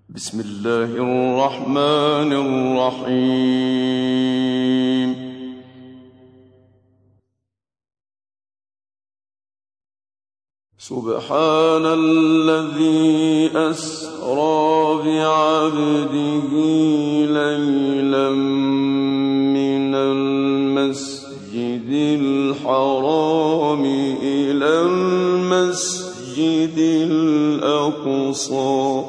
بسم الله الرحمن الرحيم. سبحان الذي أسرى بعبده ليلا من المسجد الحرام إلى المسجد الأقصى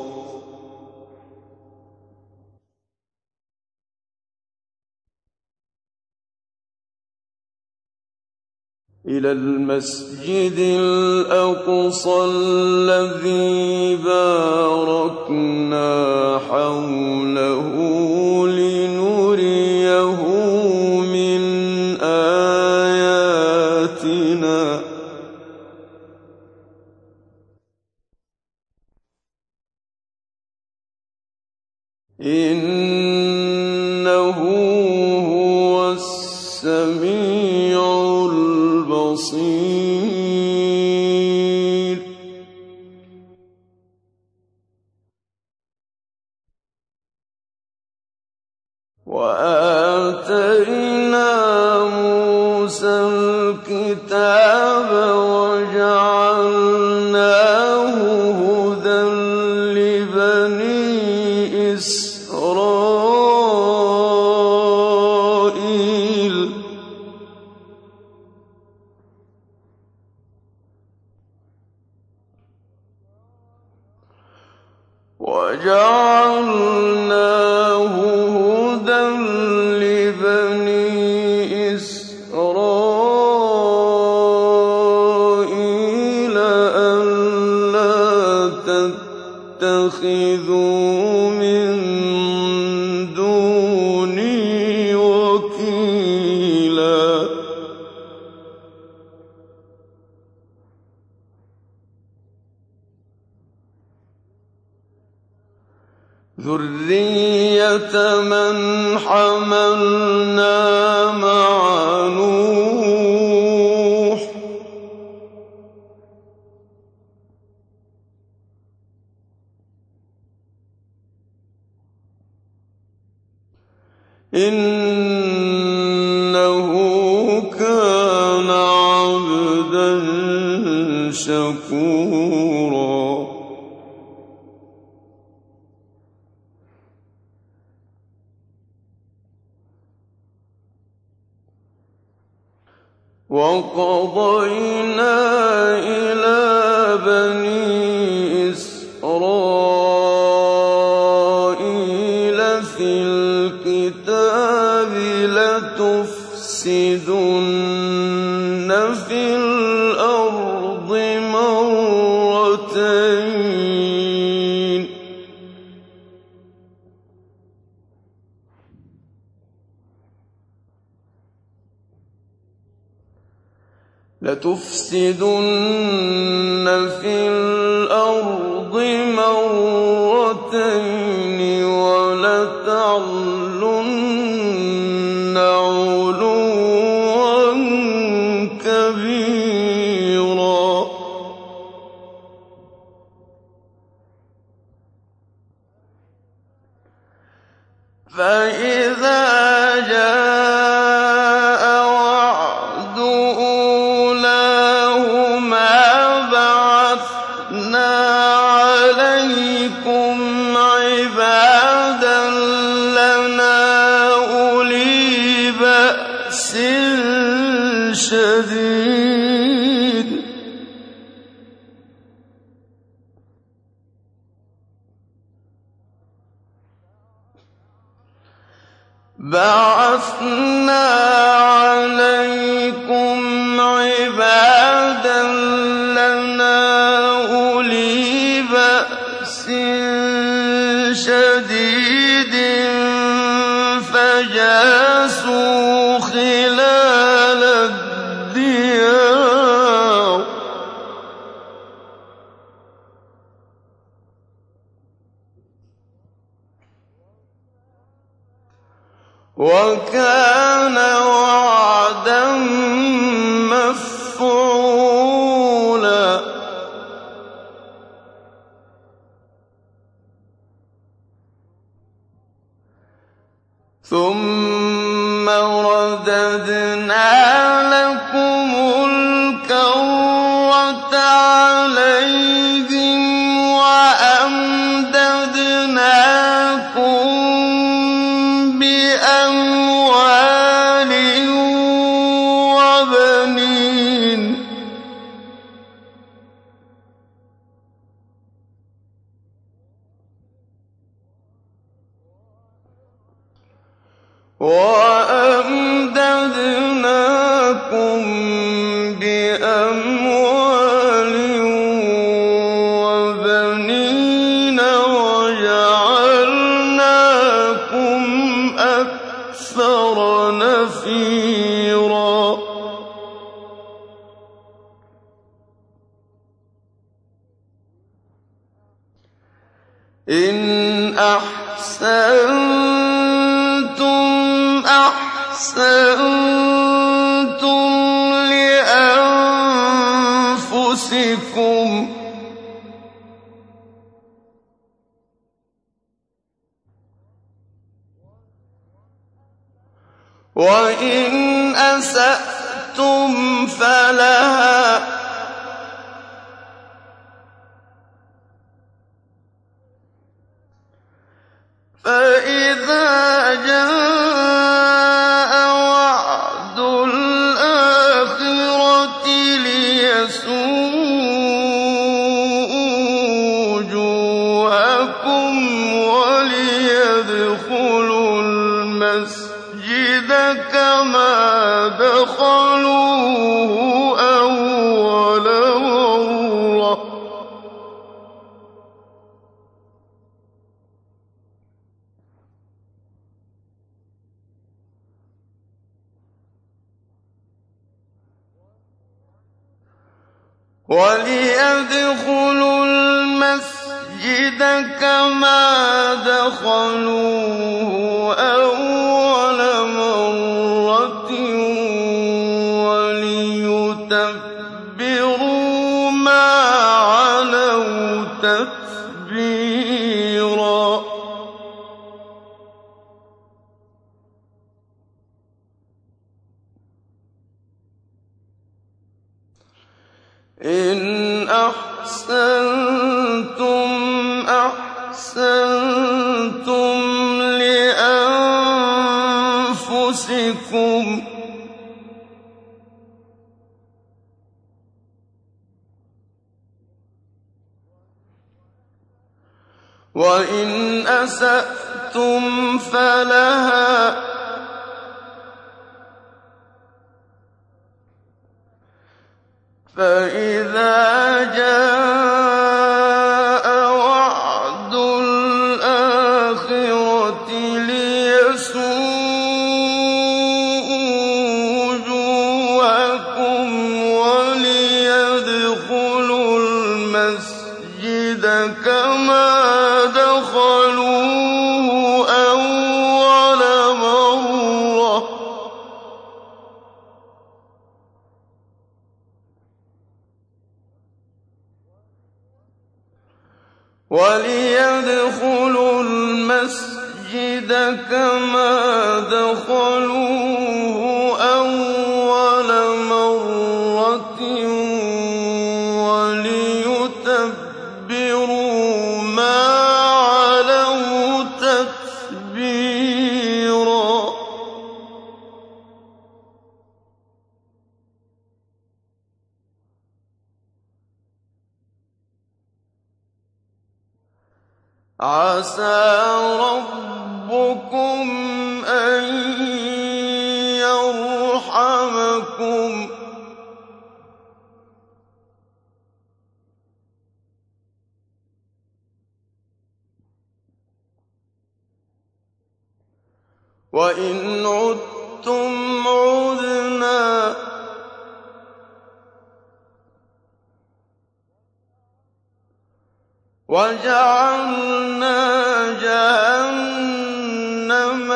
الذي باركنا حوله لنريه من آياتنا إنه هو السميع البصير. وآتينا موسى الكتاب وجعلناه هدى لبني إسرائيل ألا تتخذوا من دوني وكيلا. ذرية من حملنا مع نوح إنه كان عبدا شكورا. وقضينا إلى بني إسرائيل في الكتاب لتفسدن في الأرض مرتين ولتعلن علوا كبيرا. فإذا جاء وعد أولاهما بعثنا عليكم عبادا لنا أولي بأس شديد فجاسوا خلال الديار وكان وعدا مفعولا. ثم رددنا لكم الكرة عليهم وأمددناكم بأموال وبنين وجعلناكم أكثر نفيرا إن أحسنتم أحسنتم لأنفسكم وإن أسأتم فلها فإذا جاء وعد الآخرة ليسوءوا وجوهكم وليدخلوا المسجد كما دخلوه أول مرة وليدخلوا المسجد كما دخلوه أول مرة وليتبروا ما علوا تتبيرا إن أحسنتم أحسنتم لأنفسكم وإن أسأتم فلها فإذا جاء وعد الآخرة ليسوءوا وجوهكم وليدخلوا المسجد كما دخلوه أول مرة وليدخلوا المسجد كما دخلوه أول مرة وليتبروا ما علوا تتبيرا عسى ربكم أن يرحمكم وإن عدتم عدنا وجعلنا جهنم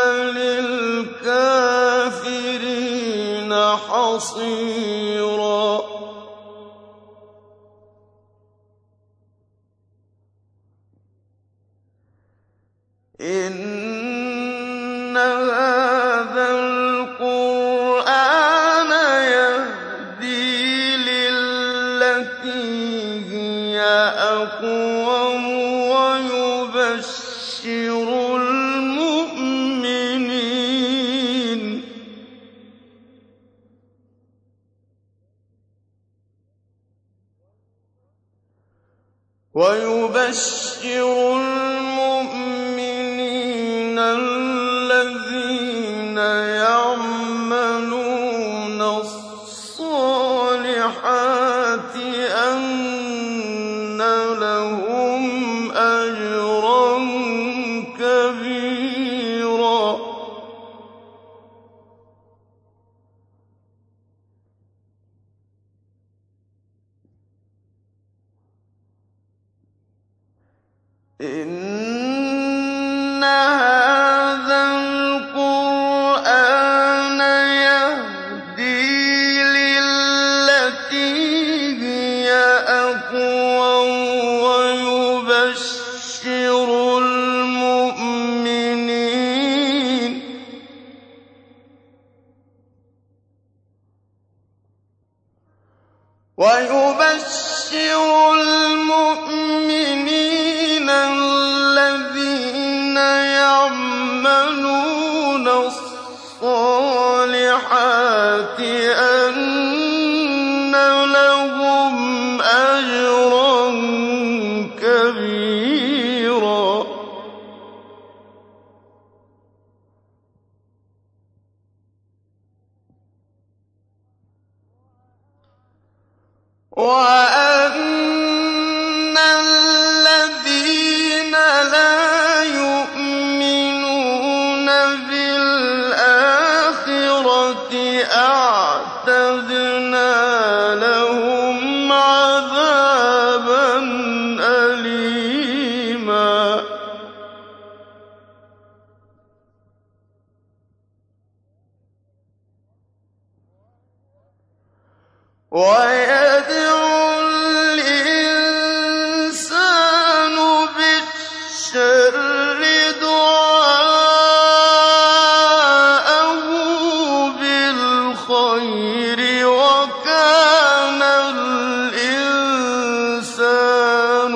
للكافرين حصيرا إن هَٰذَا الْقُرْآنَ يَهْدِي لِلَّتِي هِيَ أَقْوَمُ وَيُبَشِّرُ الْمُؤْمِنِينَ الَّذِينَ يَعْمَلُونَ الصَّالِحَاتِ أَنَّ لَهُمْ أَجْرًا كَبِيرًا. إِنَّ هَٰذَا الْقُرْآنَ يَهْدِي لِلَّتِي هِيَ أَقْوَمُ وَيُبَشِّرُ الْمُؤْمِنِينَ الَّذِينَ يَعْمَلُونَ الصَّالِحَاتِ أَنَّ لَهُمْ أَجْرًا كَبِيرًا. وَأَنَّ الَّذِينَ لَا يُؤْمِنُونَ بِالْآخِرَةِ أَعْتَدْنَا لَهُمْ عَذَابًا أَلِيمًا. وَيَدْعُو الْإِنسَانُ بِالشَّرِّ دُعَاءَهُ بِالْخَيْرِ ۖ وَكَانَ الْإِنسَانُ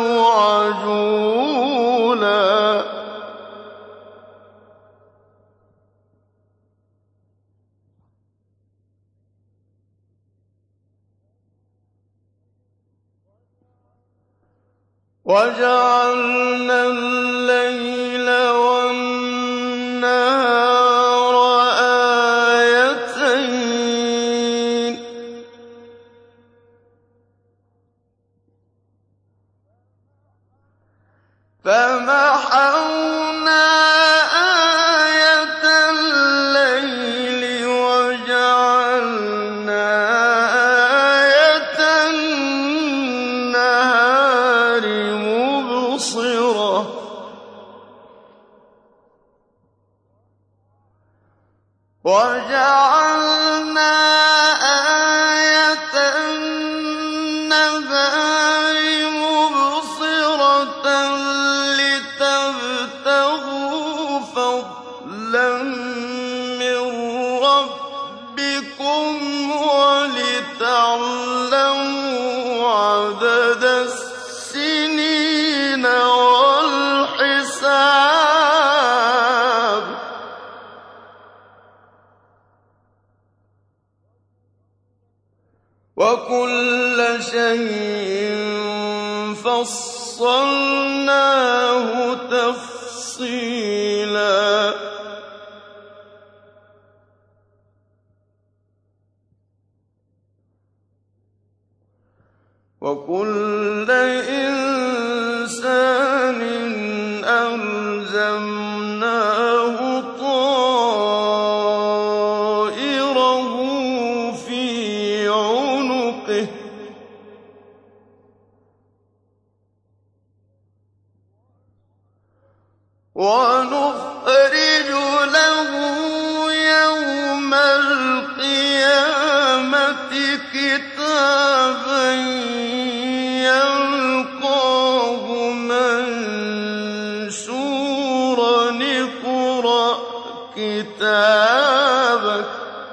عَجُولًا. وَجَعَلْنَا اللَّيْلَ وَالنَّهَارَ آيَتَيْنِ ۖ فَمَحَوْنَا آيَةَ اللَّيْلِ وَجَعَلْنَا آيَةَ النَّهَارِ مُبْصِرَةً ۚ وَجَعَلْنَا آيَةَ النَّهَارِ مُبْصِرَةً لِّتَبْتَغُوا فَضْلًا مِّن رَّبِّكُمْ وَلِتَعْلَمُوا عَدَدَ السِّنِينَ وَالْحِسَابَ ۚ وَكُلَّ شَيْءٍ فَصَّلْنَاهُ تَفْصِيلًا. وَكُلَّ إِنسَانٍ أَلْزَمْنَاهُ طَائِرَهُ فِي عُنُقِهِ ۖ وَنُخْرِجُ لَهُ يَوْمَ الْقِيَامَةِ كِتَابًا يَلْقَاهُ مَنشُورًا. اقْرَأْ كتابك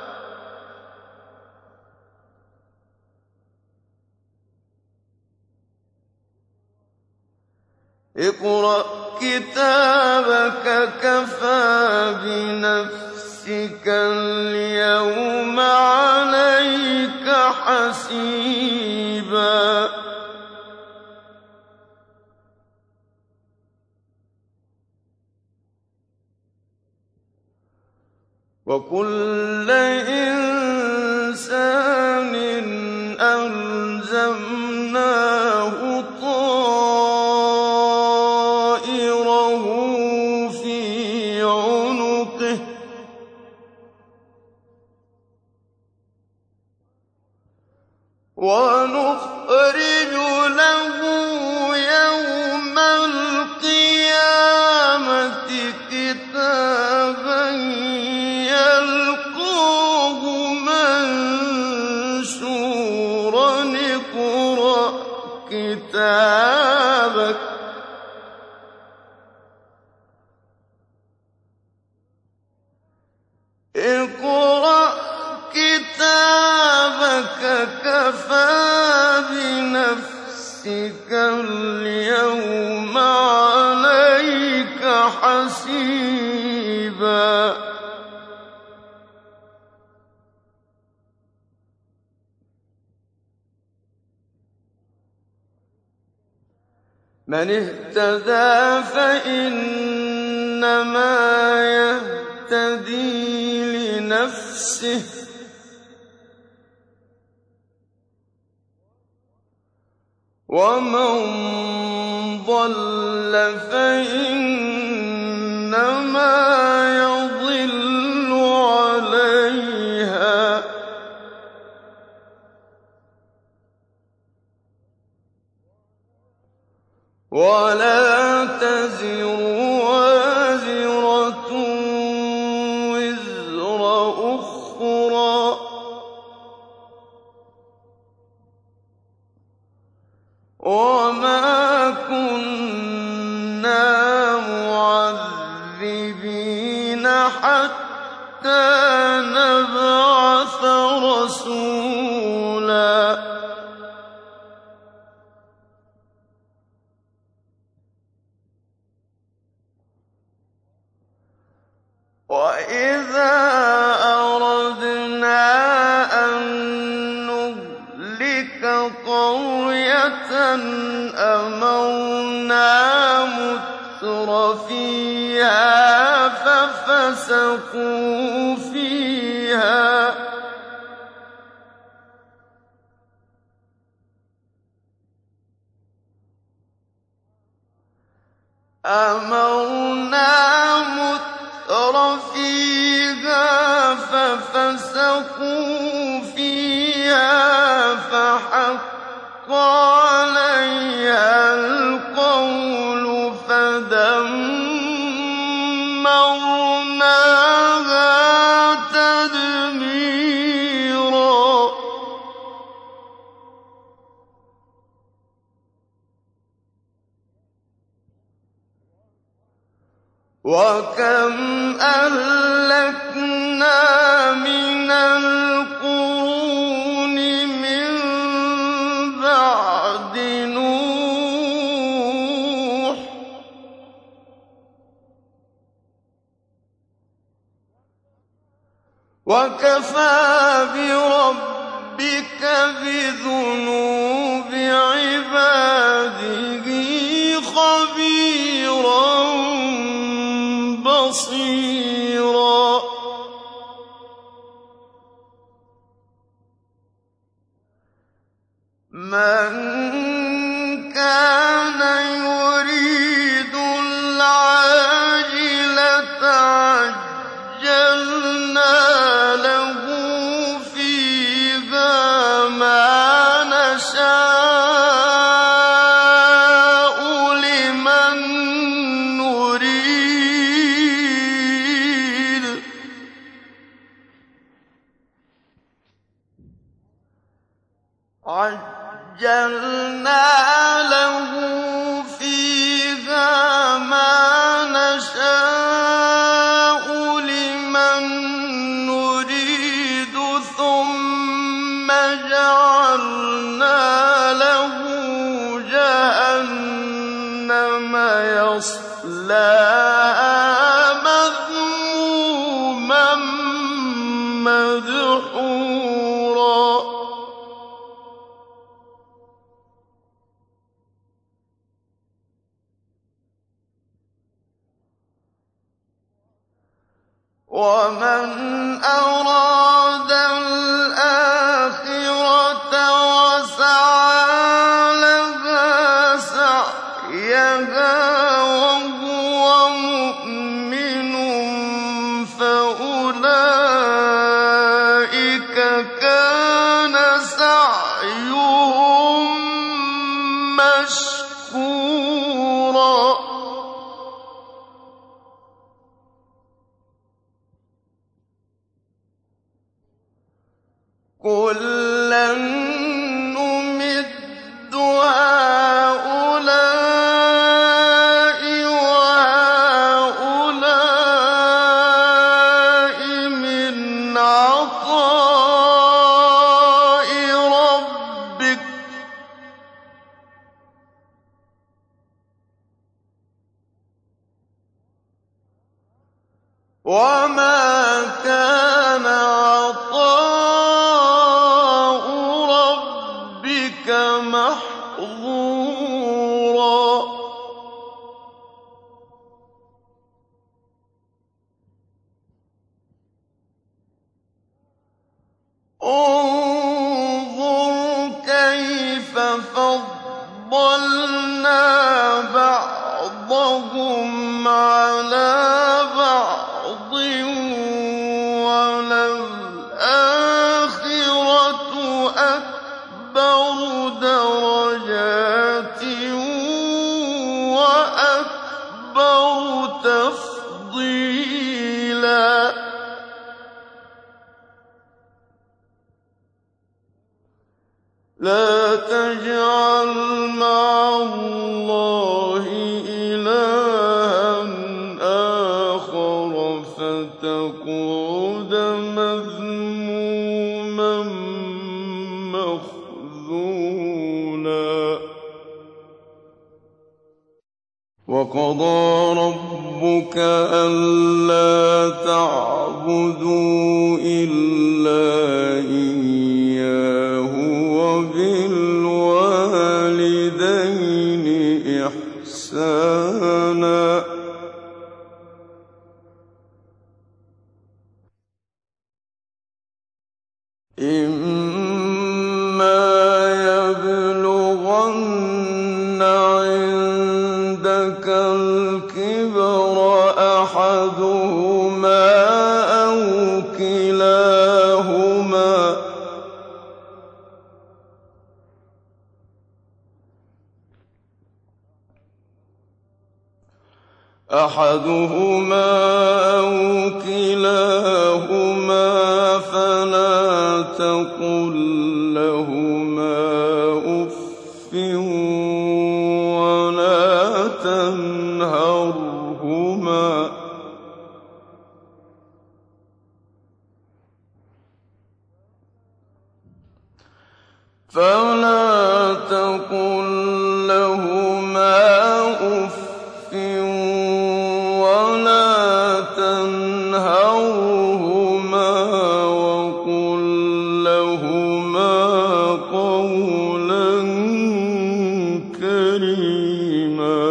اقرأ كتابك كفى بنفسك اليوم عليك حسيبا وكل إنسان ألزمناه طائره في عنقه ونخرج له يوم القيامة كتابا يلقاه منشورا اقرأ كتابك كفى بنفسك اليوم عليك حسيبا من اهتدى فإنما يهتدي لنفسه ومن ضل فإنما يضل عليها ولا تزر وازرة وزر أخرى وما كنا معذبين حتى نبعث رسولا وإذا أردنا أن نهلك قرية أمرنا متر فيها ففسقوا فيها ففسقوا فيها فحق عليها القول فدمرناها تدميرا وكم أهلكنا من القرون من بعد نوح وكفى بربك بذنوب عباده خبيرا بصيرا من كان يريد العاجلة عجلنا له فيها ما نشاء لمن نريد عجلنا له فيها ما نشاء لمن يَصْلَاهَا مَذْمُومًا مَّدْحُورًا وَمَنْ أَرَادَ الْآخِرَةَ وَسَعَىٰ لَهَا سَعْيَهَا وَهُوَ مُؤْمِنٌ فَأُولَٰئِكَ كَانَ سَعْيُهُم مَّشْكُورًا كُلًّا نُّمِدُّ هَٰؤُلَاءِ وَهَٰؤُلَاءِ مِنْ عَطَاءِ رَبِّكَ ۚ وَمَا كَانَ عَطَاءُ رَبِّكَ مَحْظُورًا انظُرْ كَيْفَ فَضَّلْنَا بَعْضَهُمْ عَلَىٰ بَعْضٍ ۚ وَلَلْآخِرَةُ أَكْبَرُ دَرَجَاتٍ وَأَكْبَرُ تَفْضِيلًا لَا تَجْعَلْ مَعَ اللَّهِ إِلَٰهًا آخَرَ فَتَقْعُدَ مَذْمُومًا مَّخْذُولًا وَقَضَىٰ رَبُّكَ أَلَّا تَعْبُدُوا إِلَّا إِيَّاهُ وَبِالْوَالِدَيْنِ إِحْسَانًا إِمَّا يَبْلُغَنَّ عِندَكَ الْكِبَرَ أَحَدُهُمَا أَوْ كِلَاهُمَا فَلَا تَقُل لَّهُمَا أُفٍّ وَلَا تَنْهَرْهُمَا وَقُل لَّهُمَا قَوْلًا كَرِيمًا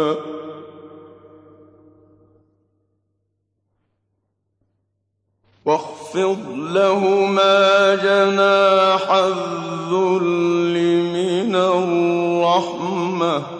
وَاخْفِضْ لَهُمَا جَنَاحَ الذُّلِّ مِنَ الرَّحْمَةِ ۖ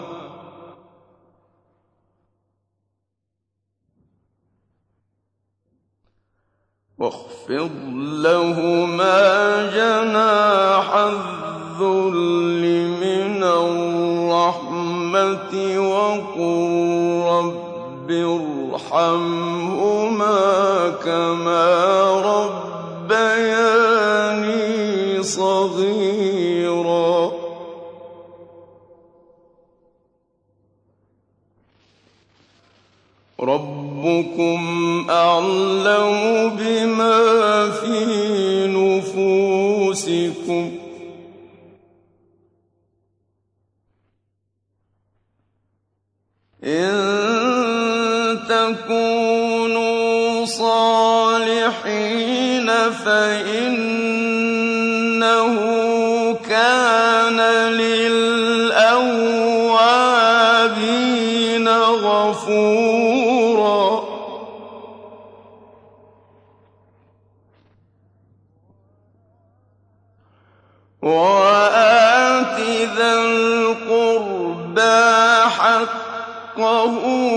وَقُل رَّبِّ ارْحَمْهُمَا كَمَا رَبَّيَانِي صَغِيرًا رَّبُّكُمْ أَعْلَمُ بِمَا فِي نُفُوسِكُمْ ۚ إِن تَكُونُوا صَالِحِينَ فَإِنَّهُ كَانَ لِلْأَوَّابِينَ غَفُورًا وَآتِ ذَا الْقُرْبَىٰ حَقَّهُ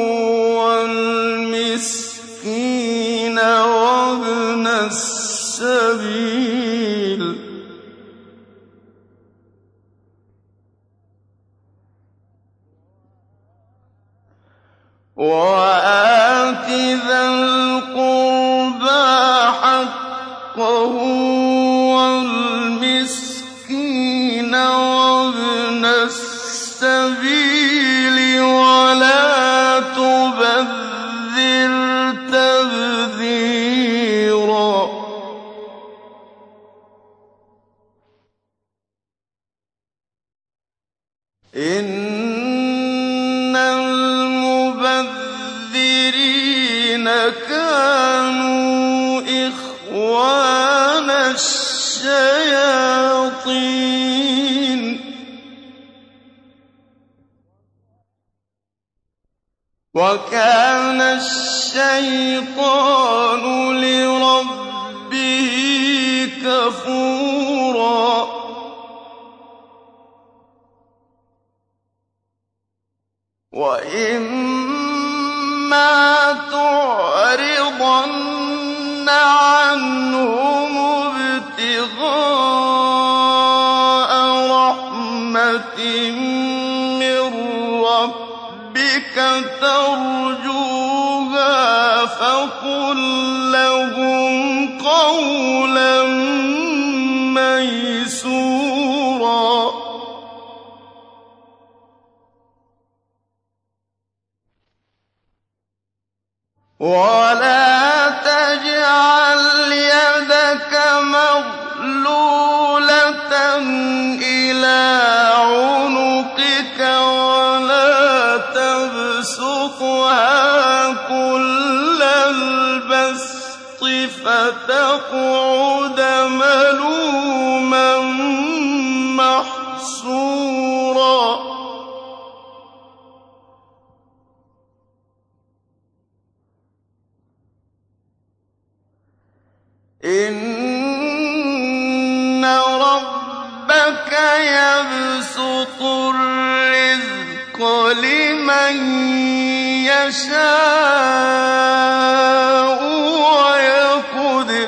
وَالْمِسْكِينَ وَابْنَ السَّبِيلِ وَلَا تُبَذِّرْ تَبْذِيرًا إِنَّ الْمُبَذِّرِينَ كَانُوا إِخْوَانَ الشَّيَاطِينِ وَكَانَ الشَّيْطَانُ لِرَبِّهِ كَفُورًا وَإِمَّا تُعْرِضَنَّ عَنْهُمُ ابْتِغَاءَ رَحْمَةٍ مِّن رَّبِّكَ تَرْجُوهَا فَقُل لَّهُمْ قَوْلًا مَّيْسُورًا وَلَا تَجْعَلْ يَدَكَ مَغْلُولَةً إِلَىٰ عُنُقِكَ وَلَا تَبْسُطْهَا كُلَّ الْبَسْطِ فَتَقْعُدَ مَلُومًا مَّحْسُورًا إِنَّ رَبَّكَ يَبْسُطُ الرِّزْقَ لِمَن يَشَاءُ وَيَقْدِرُ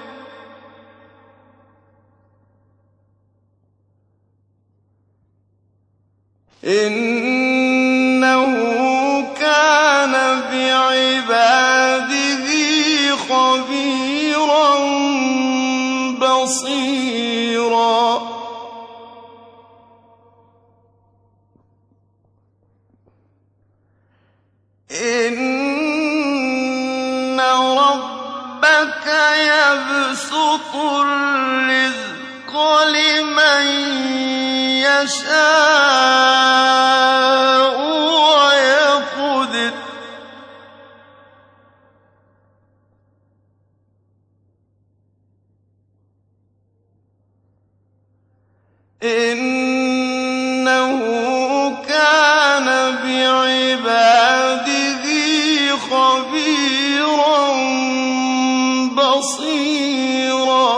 إِنَّهُ كَانَ بِعِبَادِهِ خَبِيرًا بَصِيرًا إِنَّ رَبَّكَ يَبْسُطُ الرِّزْقَ لِمَن يَشَاءُ وَيَقْدِرُ إِنَّهُ كَانَ بِعِبَادِهِ خَبِيرًا بَصِيرًا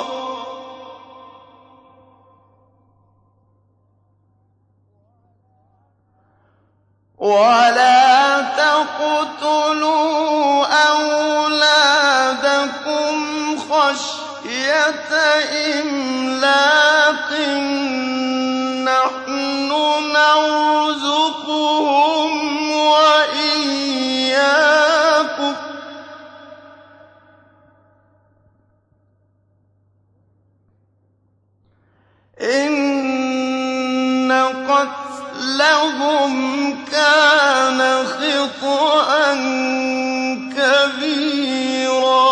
وَلَا تَقْتُلُوا أَوْلَادَكُمْ خَشْيَةَ إِمْلَاقٍ نَّحْنُ نَرْزُقُهُمْ وَإِيَّاكُمْ ۚ إِنَّ قَتْلَهُمْ كَانَ خِطْئًا كَبِيرًا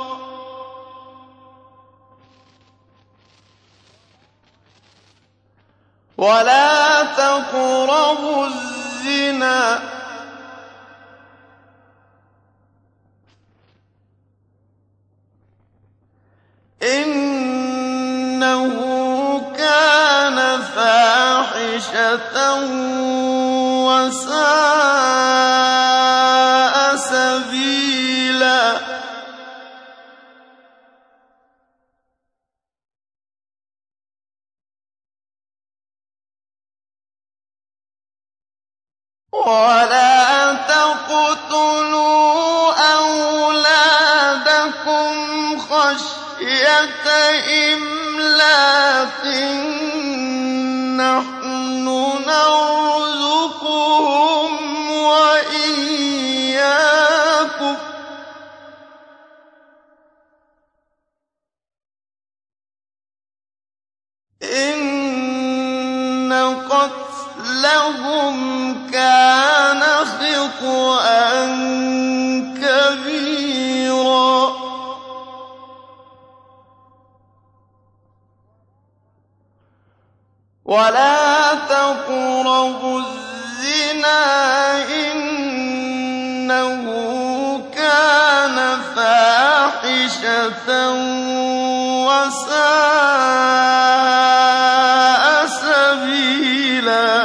وَلَا تَقْرَبُوا الزِّنَا كَانَ فَاحِشَةً وَسَاءَ سَبِيلًا وَلَا تَقْتُلُوا أَوْلَادَكُمْ خَشْيَةَ إِمْلَاقٍ ۖ نَّحْنُ نَرْزُقُهُمْ وَإِيَّاكُمْ ۚ إِنَّ قَتْلَهُمْ كَانَ خِطْئًا كَبِيرًا وَلَا تَقْرَبُوا الزِّنَا ۖ إِنَّهُ كَانَ فَاحِشَةً وَسَاءَ سَبِيلًا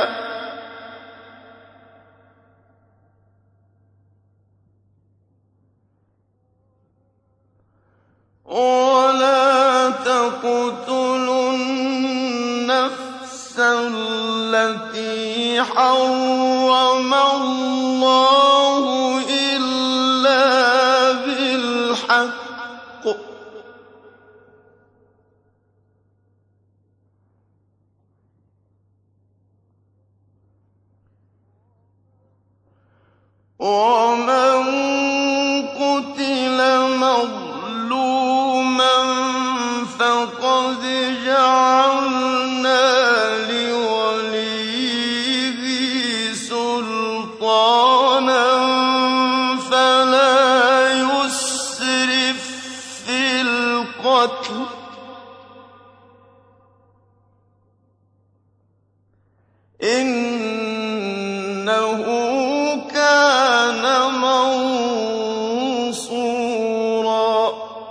وَلَا تَقْتُلُوا النَّفْسَ الَّتِي حَرَّمَ اللَّهُ إِلَّا بِالْحَقِّ ۚ وَمَن قُتِلَ مَظْلُومًا فَقَدْ جَعَلْنَا لِوَلِيِّهِ سُلْطَانًا فَلَا يُسْرِف فِّي الْقَتْلِ ۖ إِنَّهُ كَانَ مَنصُورًا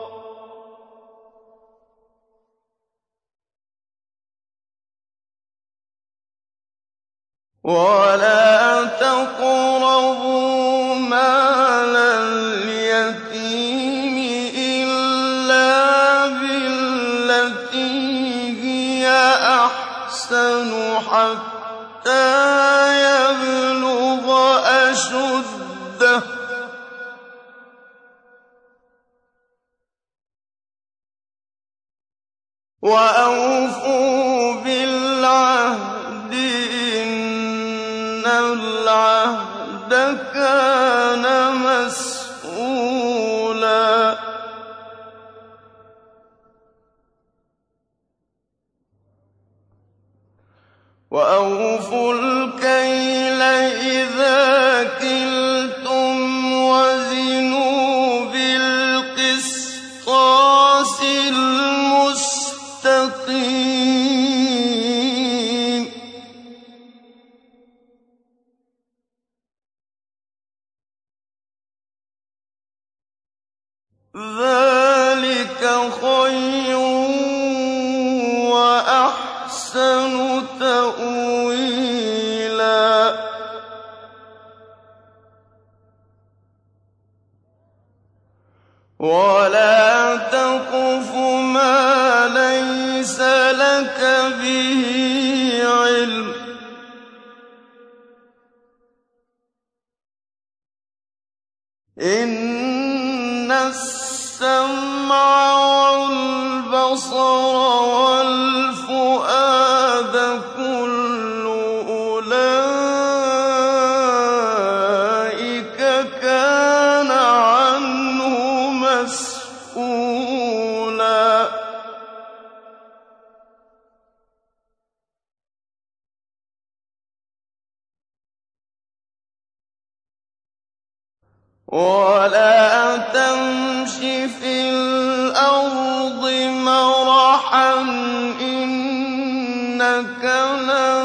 وَلَا تَقْرَبُوا مَالَ الْيَتِيمِ إِلَّا بِالَّتِي هِيَ أَحْسَنُ حَتَّىٰ يَبْلُغَ أَشُدَّهُ ۖ وَأَوْفُوا بِالْعَهْدِ ۖ إِنَّ الْعَهْدَ كَانَ مَسْئُولًا وَأَوْفُوا الْكَيْلَ إِذَا كِلْتُمْ وَزِنُوا بِالْقِسْطَاسِ الْمُسْتَقِيمِ ذَٰلِكَ خَيْرٌ وَأَحْسَنُ تَأْوِيلًا وَلَا تَقْفُ مَا لَيْسَ لَكَ بِهِ عِلْمٌ ۚ إِنَّ السَّمْعَ وَالْبَصَرَ وَالْفُؤَادَ كُلُّ أُولَٰئِكَ كَانَ عَنْهُ مَسْئُولًا وَلَا تَمْشِ فِي الْأَرْضِ مَرَحًا ۖ إِنَّكَ لَن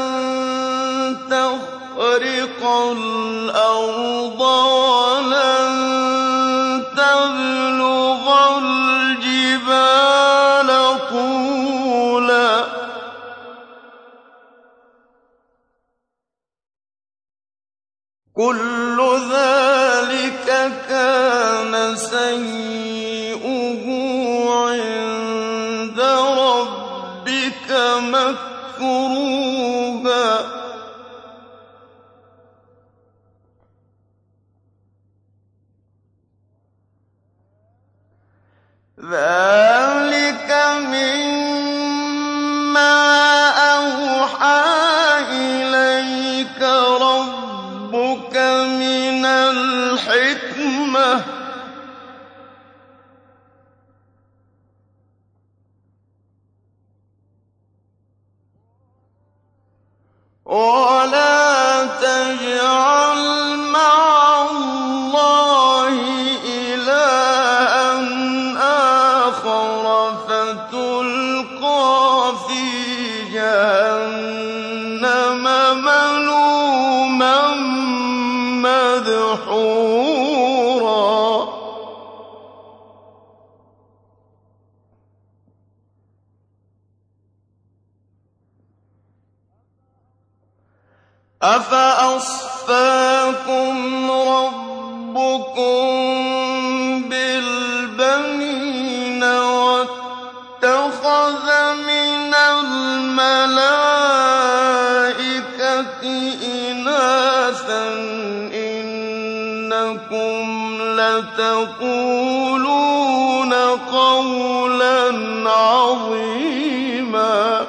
تَخْرِقَ الْأَرْضَ وَلَن تَبْلُغَ الْجِبَالَ طُولًا كُلُّ ذَٰلِكَ كَانَ سَيِّئُهُ عِندَ رَبِّكَ مَكْرُوهًا. ذَٰلِكَ مِمَّا أَوْحَىٰ إِلَيْكَ رَبُّكَ مِنَ الْحِكْمَةِ ۗ وَلَا تَجْعَلْ مَعَ اللَّهِ إِلَٰهًا آخَرَ فَتُلْقَىٰ فِي جَهَنَّمَ مَلُومًا مَّدْحُورًا. أَفَأَصْفَاكُمْ رَبُّكُم بِالْبَنِينَ وَاتَّخَذَ مِنَ الْمَلَائِكَةِ إِنَاثًا ۚ إِنَّكُمْ لَتَقُولُونَ قَوْلًا عَظِيمًا.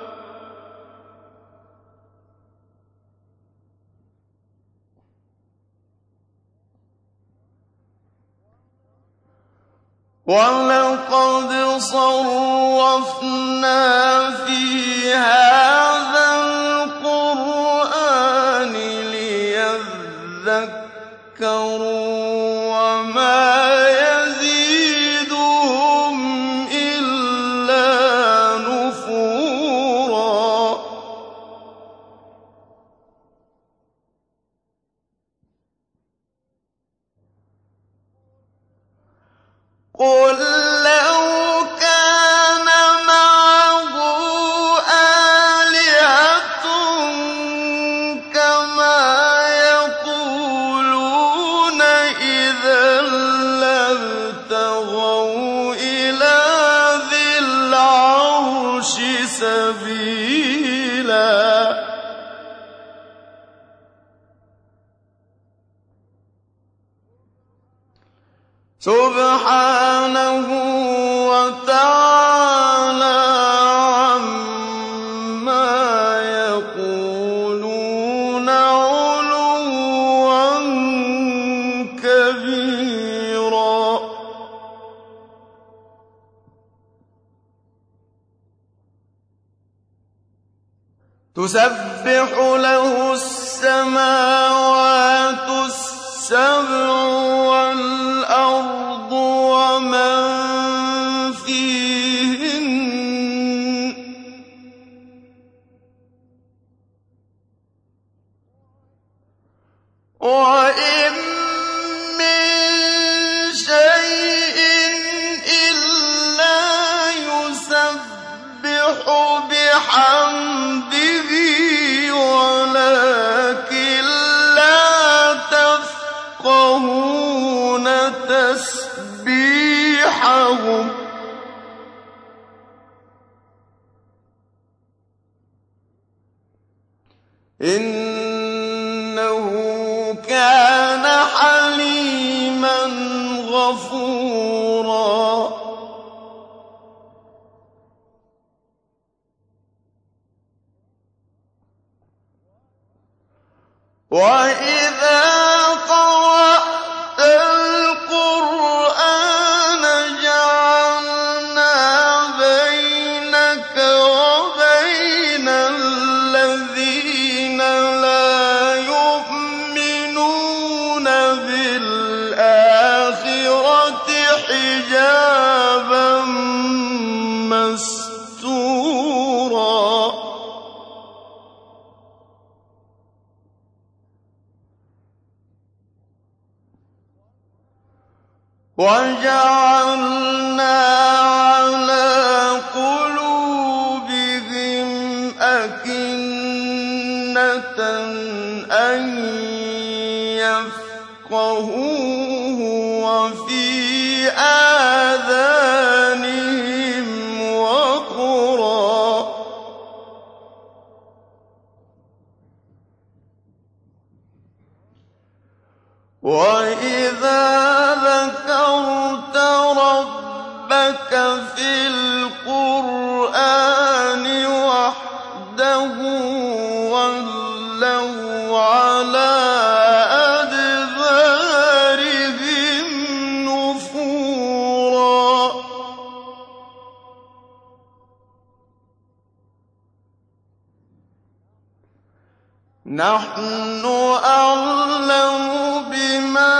وَلَقَدْ صَرَّفْنَا فِي هَٰذَا الْقُرْآنِ لِيَذَّكَّرُوا وَمَا يَزِيدُهُمْ إِلَّا نُفُورًا. قُل لَّوْ كَانَ مَعَهُ آلِهَةٌ كَمَا يَقُولُونَ إِذًا لَّابْتَغَوْا إِلَىٰ ذِي الْعَرْشِ سَبِيلًا. سُبْحَانَهُ وَتَعَالَىٰ عَمَّا يَقُولُونَ عُلُوًّا كَبِيرًا. تُسَبِّحُ لَهُ السَّمَاوَاتُ السَّبْعُ وَالْأَرْضُ وَمَن فِيهِنَّ ۚ وَإِن مِّن شَيْءٍ إِلَّا يُسَبِّحُ بِحَمْدِهِ وَلَٰكِن لَّا تَفْقَهُونَ تَسْبِيحَهُمْ ۗ إِنَّهُ كَانَ حَلِيمًا غَفُورًا. وَإِذَا قَرَأْتَ الْقُرْآنَ جَعَلْنَا بَيْنَكَ وَبَيْنَ الَّذِينَ لَا يُؤْمِنُونَ بِالْآخِرَةِ حِجَابًا مَّسْتُورًا. وَجَعَلْنَا عَلَىٰ قُلُوبِهِمْ أَكِنَّةً أَن وَفِي آذَانِهِمْ وَقْرًا ۚ وَإِذَا ذَكَرْتَ رَبَّكَ فِي الْقُرْآنِ وَحْدَهُ وَلَّوْا عَلَىٰ أَدْبَارِهِمْ نُفُورًا ۚ نَّحْنُ أَعْلَمُ بِمَا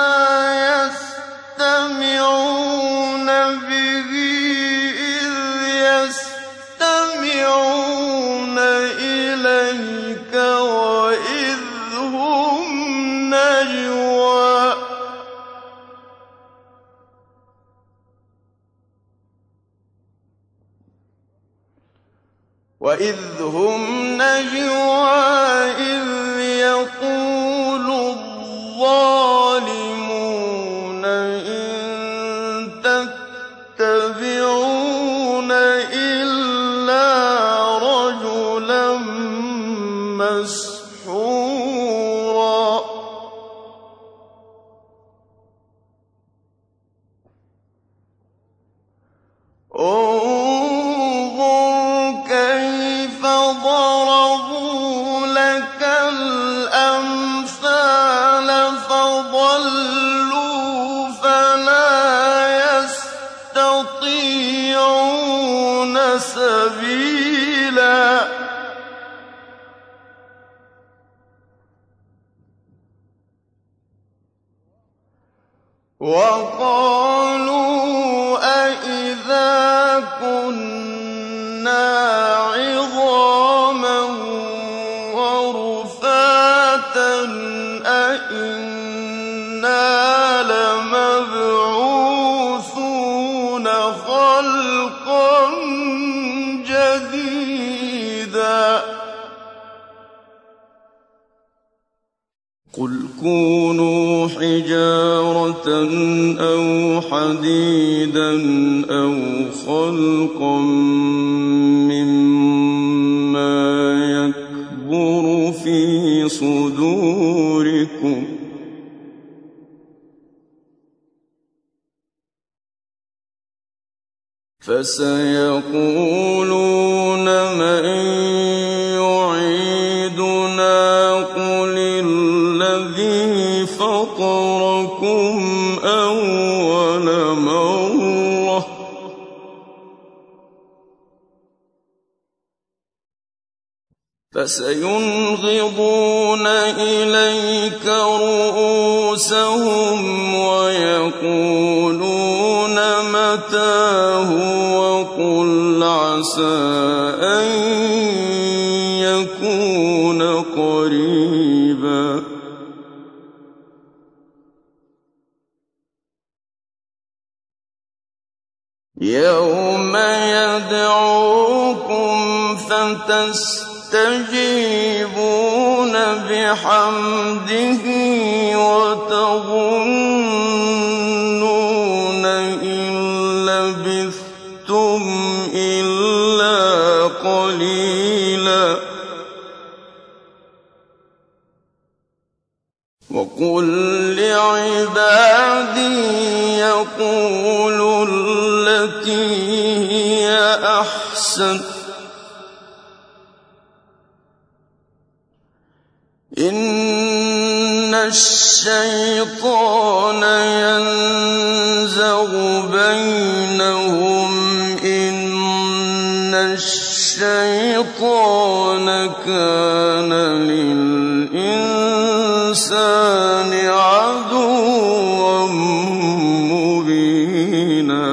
يَسْتَمِعُونَ بِهِ إِذْ يَسْتَمِعُونَ إِلَيْكَ وَإِذْ هُمْ نَجْوَىٰ إِذْ يَقُولُ الظَّالِمُونَ إِن تَتَّبِعُونَ إِلَّا رَجُلًا مَّسْحُورًا ضَرَبُوا لَكَ الْأَمْثَالَ فَضَلُّوا فَلَا يَسْتَطِيعُونَ سَبِيلًا وَقَالُوا أَإِذَا كُنَّا عِظَامًا وَرُفَاتًا أَإِنَّا لَمَبْعُوثُونَ خَلْقًا جَدِيدًا قُلْ كُونُوا حِجَارَةً أَوْ حَدِيدًا أَوْ خَلْقًا مِّمَّا يَكْبُرُ فِي صُدُورِكُمْ ۖ فَسَيَقُولُونَ مَن يُعِيدُنَا قُلِ الَّذِي فَطَرَكُمْ أَوَّلَ مَرَّةٍ ۚ فَسَيُنْغِضُونَ إِلَيْكَ رُءُوسَهُمْ وَيَقُولُونَ مَتَىٰ هُوَ قُلْ عَسَىٰ أَن يَكُونَ قَرِيبًا يَوْمَ يَدْعُوكُمْ فَتَسْتَجِيبُونَ بِحَمْدِهِ وَتَظُنُّونَ إِن لَّبِثْتُمْ إِلَّا قَلِيلًا وَقُل لِّعِبَادِي يَقُولُوا الَّتِي هِيَ أَحْسَنُ إِنَّ الشَّيْطَانَ يَنزَغُ بَيْنَهُمْ إِنَّ الشَّيْطَانَ كَانَ لِلْإِنسَانِ عَدُوًّا مُّبِينًا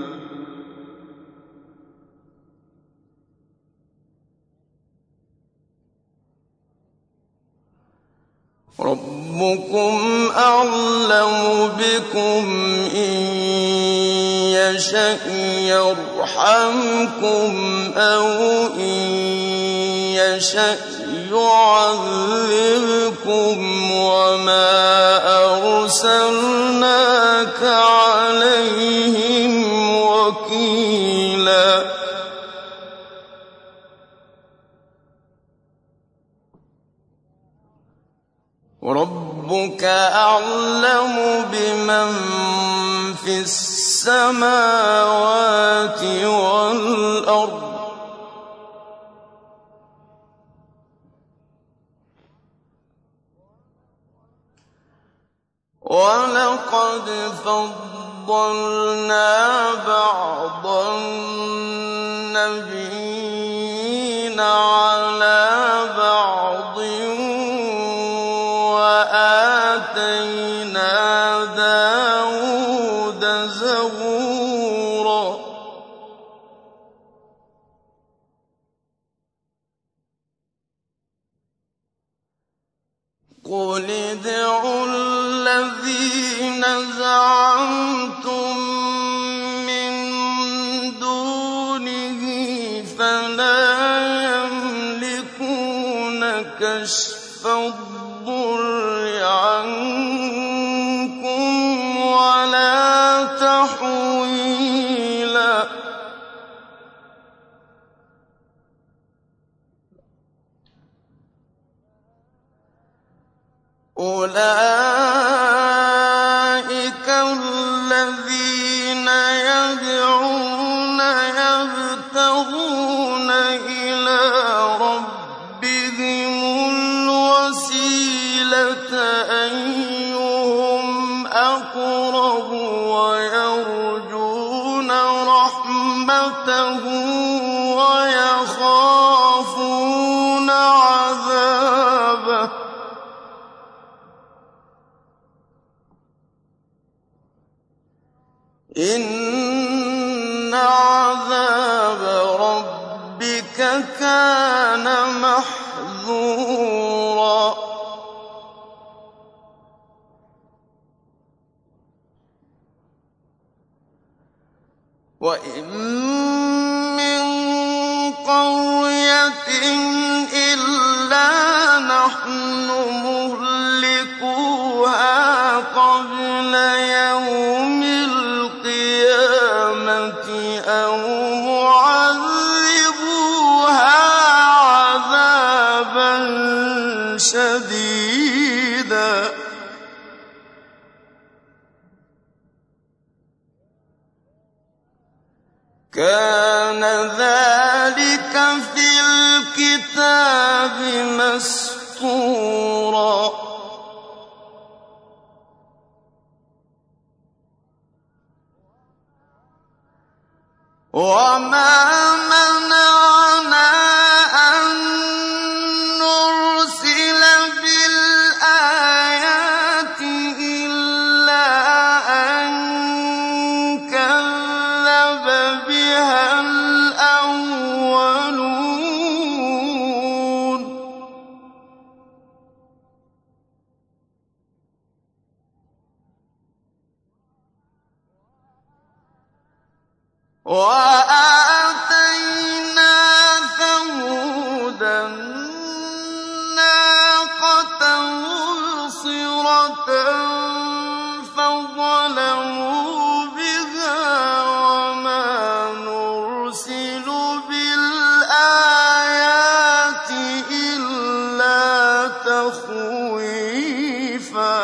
رَبُّكُمْ أَعْلَمُ بِكُمْ إِن يَشَأْ يَرْحَمْكُمْ أَوْ إِن يَشَأْ يعذبكم وما أرسلناك عليهم وكيلا ربك أعلم بمن في السماوات والأرض ولقد فضلنا بعض النبيين على بعض وآتينا داود زبورا قل ادعوا الذين زعمتم من دونه فلا يملكون كشف الضر عنكم ولا تحويلا أولئك الذين يدعون يبتغون إلى ربهم الوسيلة أيهم أقرب ويرجون رحمته ويخافون عذابه إن عذاب ربك كان محذورا وإن من قرية إلا نحن مهلكوها قبل يوم القيامة أو معذبوها عذابا شديدا كان ذلك في الكتاب مسطورا وما منعنا أن نرسل بالآيات إلا أن كذب بها الأولون وآتينا ثمود الناقة مبصرة فظلموا بها وما نرسل بالآيات إلا تخويفا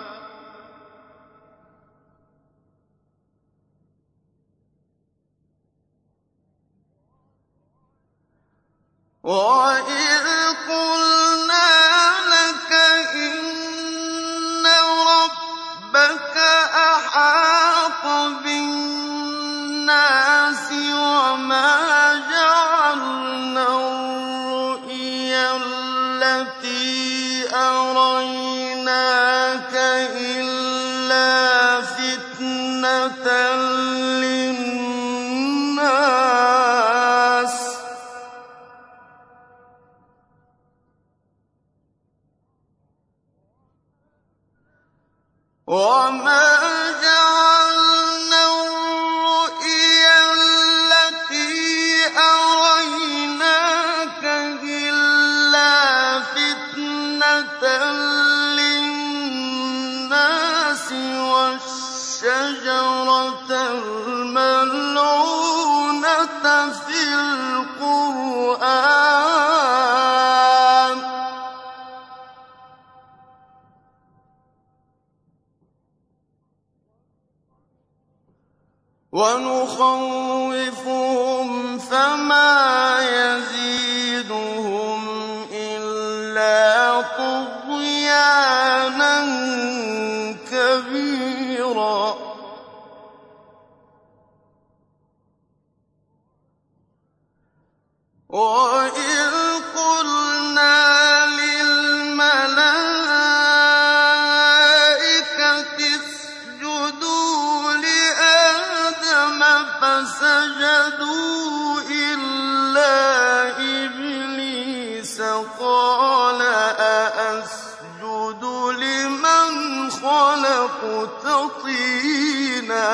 وَإِذْ قُلْنَا لَكَ إِنَّ رَبَّكَ أَحَاطَ بِالنَّاسِ وَمَا جَعَلْنَا الرُّؤْيَا الَّتِي أَرَيْنَاكَ إِلَّا فِتْنَةً لِّلنَّاسِ وَمَا جَعَلْنَا الرُّؤْيَا الَّتِي أَرَيْنَاكَ إِلَّا الْمَلْعُونَةَ فِي الْقُرْآنِ وَنُخَوِّفُهُمْ فَمَا يَزِيدُهُمْ إِلَّا طُغْيَانًا كَبِيرًا وَإِذْ قُلْنَا لِلْمَلَائِكَةِ اسْجُدُوا لِآدَمَ فَسَجَدُوا إِلَّا إِبْلِيسَ قَالَ أَأَسْجُدُ لِمَنْ خَلَقْتَ طِينًا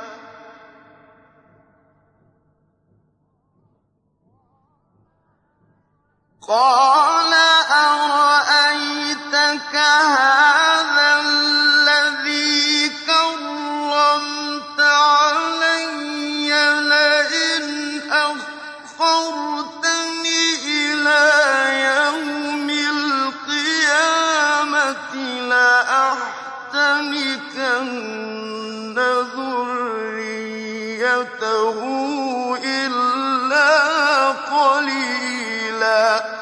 قَالَ أَرَأَيْتَكَ هَٰذَا الَّذِي كَرَّمْتَ عَلَيَّ لَئِنْ أَخَّرْتَنِ إِلَىٰ يَوْمِ الْقِيَامَةِ لَأَحْتَنِكَنَّ ذُرِّيَّتَهُ إِلَّا قَلِيلًا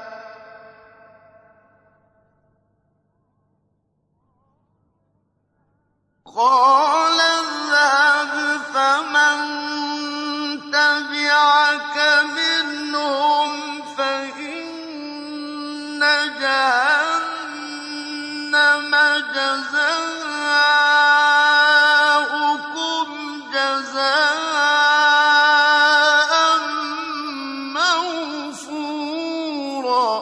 قَالَ اذْهَبْ فَمَن تَبِعَكَ مِنْهُمْ فَإِنَّ جَهَنَّمَ جَزَاؤُكُمْ جَزَاءً مَّوْفُورًا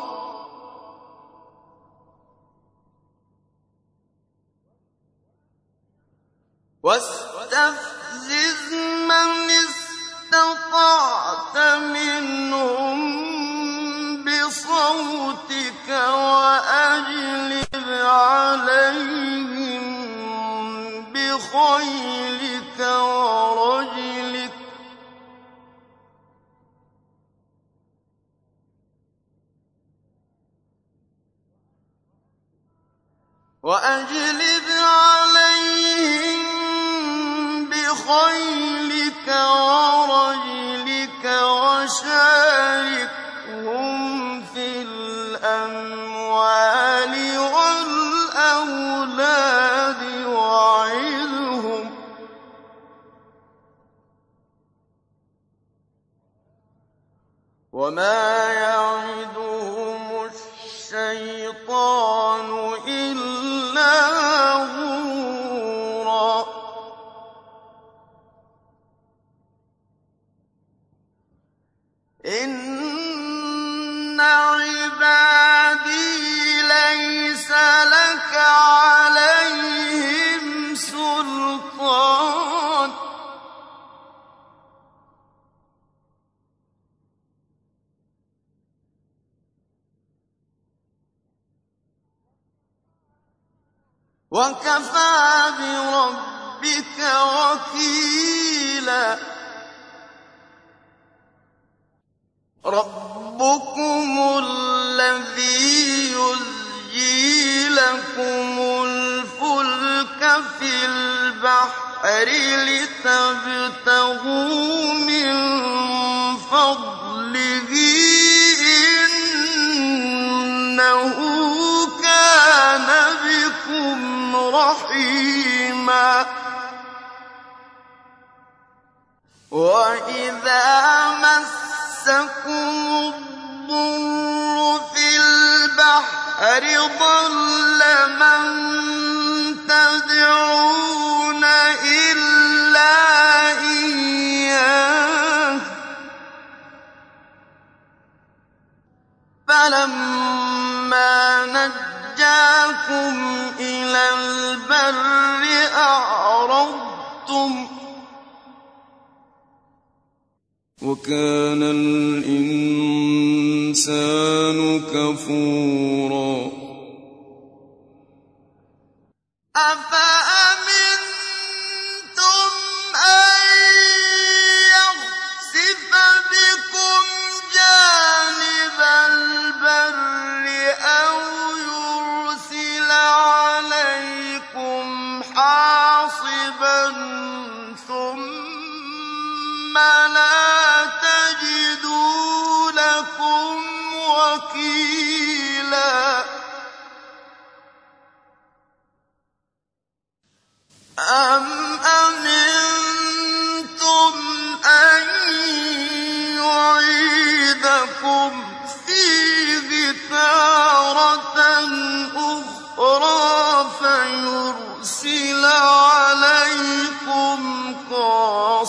وَاسْتَفْزِزْ مَنِ اسْتَطَعْتَ مِنْهُم بِصَوْتِكَ وَأَجْلِبْ عَلَيْهِم بِخَيْلِكَ وَرَجِلِكَ وَشَارِكْهُمْ فِي الْأَمْوَالِ وَالْأَوْلَادِ وَعِظْهُمْ ۚ وَمَا يَعِدُهُمُ الشَّيْطَانُ إِلَّا غُرُورًا إِنَّ عِبَادِي لَيْسَ لَكَ عَلَيْهِمْ سُلْطَانٌ ۚ وَكَفَىٰ بِرَبِّكَ وَكِيلًا رَبُّكُمُ الَّذِي يُزْجِي لَكُمُ الْفُلْكَ فِي الْبَحْرِ لِتَبْتَغُوا مِن فَضْلِهِ إِنَّهُ كَانَ بِكُمْ رَحِيمًا وَإِذَا مَسَّكُمُ الضُّرُّ فِي الْبَحْرِ ضَلَّ مَن تَدْعُونَ إِلَّا إِيَّاهُ فَلَمَّا نَجَّاكُمْ إِلَى الْبَرِّ أَعْرَضْتُمْ ۚ وَكَانَ الْإِنسَانُ كَفُورًا أَفَأَمِنتُمْ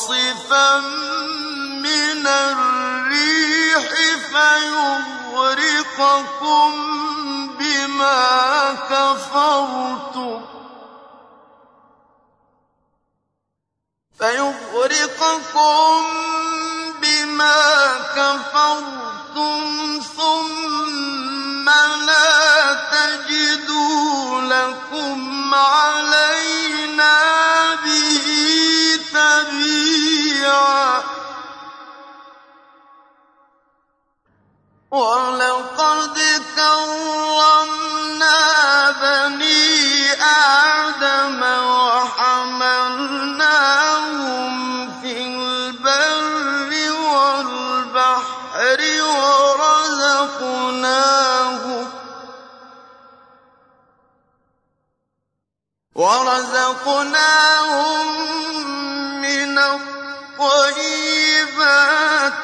عاصفا من الريح فيغرقكم بما كفرتم ثم لا تجدوا لكم علينا به تبيعا ولقد كرمنا بني آدم وحملناهم في البر والبحر ورزقناهم من الطيبات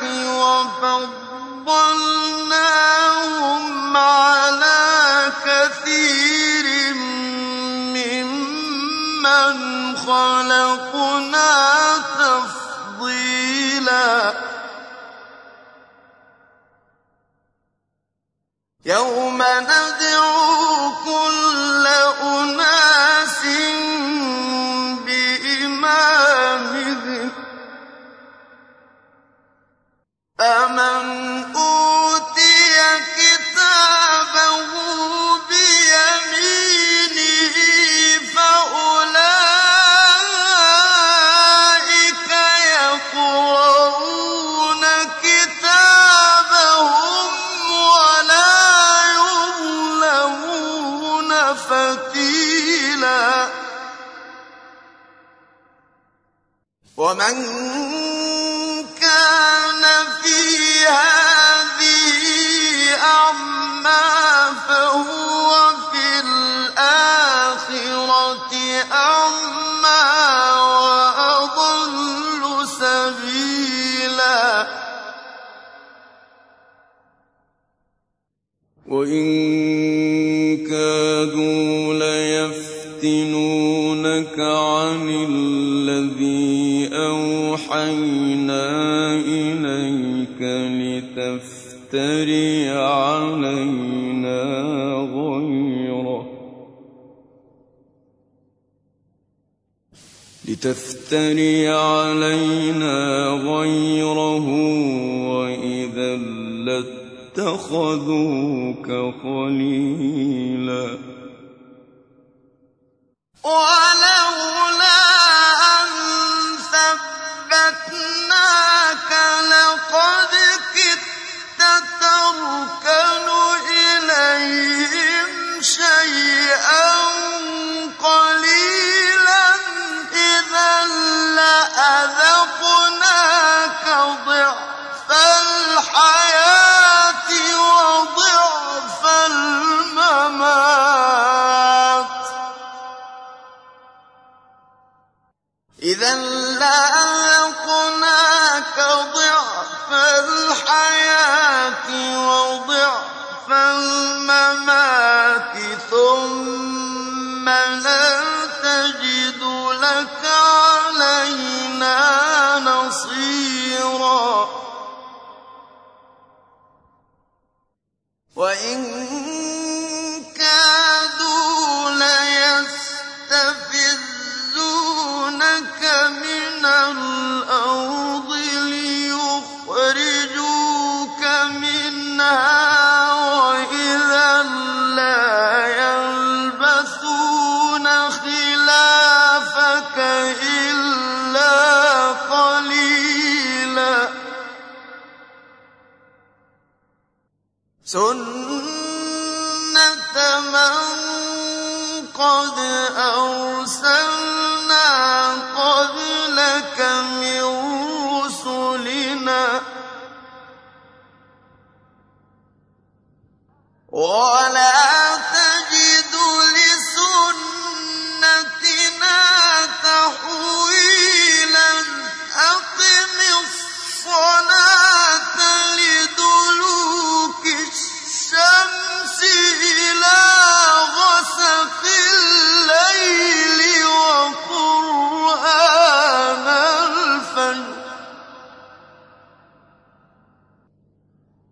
وفضلناهم على كثير ممن خلقنا تفضيلا يوم ندعو كل أناس بإمامهم فمن أوتي كتابه بيمينه فأولئك يقرؤون كتابهم ولا يظلمون فتيلا ومن كان في هذه أعمى فهو في الآخرة أعمى وأضل سبيلا وإن كادوا ليفتنونك عن الذي أوحينا إليك لتفتري علينا غيره وإذا لاتخذوك خليلا ولولا أن ثبتناك لقد كدت تركن إليهم شيئا قليلا إذا لأذقناك ضعف الحياة وضعف الممات إذا لأذقناك ضعف الحياة وضعف الممات ثم لا تجد لك علينا نصيرا وإن كادوا ليستفزونك من الأرض ليخرجوك منها وإذا لا يلبثون خلافك إلا قليلا سنة من قد أرسلنا قبلك من رسلنا ولا تجد لسنتنا تحويلا أقم الصلاة لدلوك الشمس إلى غسق الليل وقرآن الفجر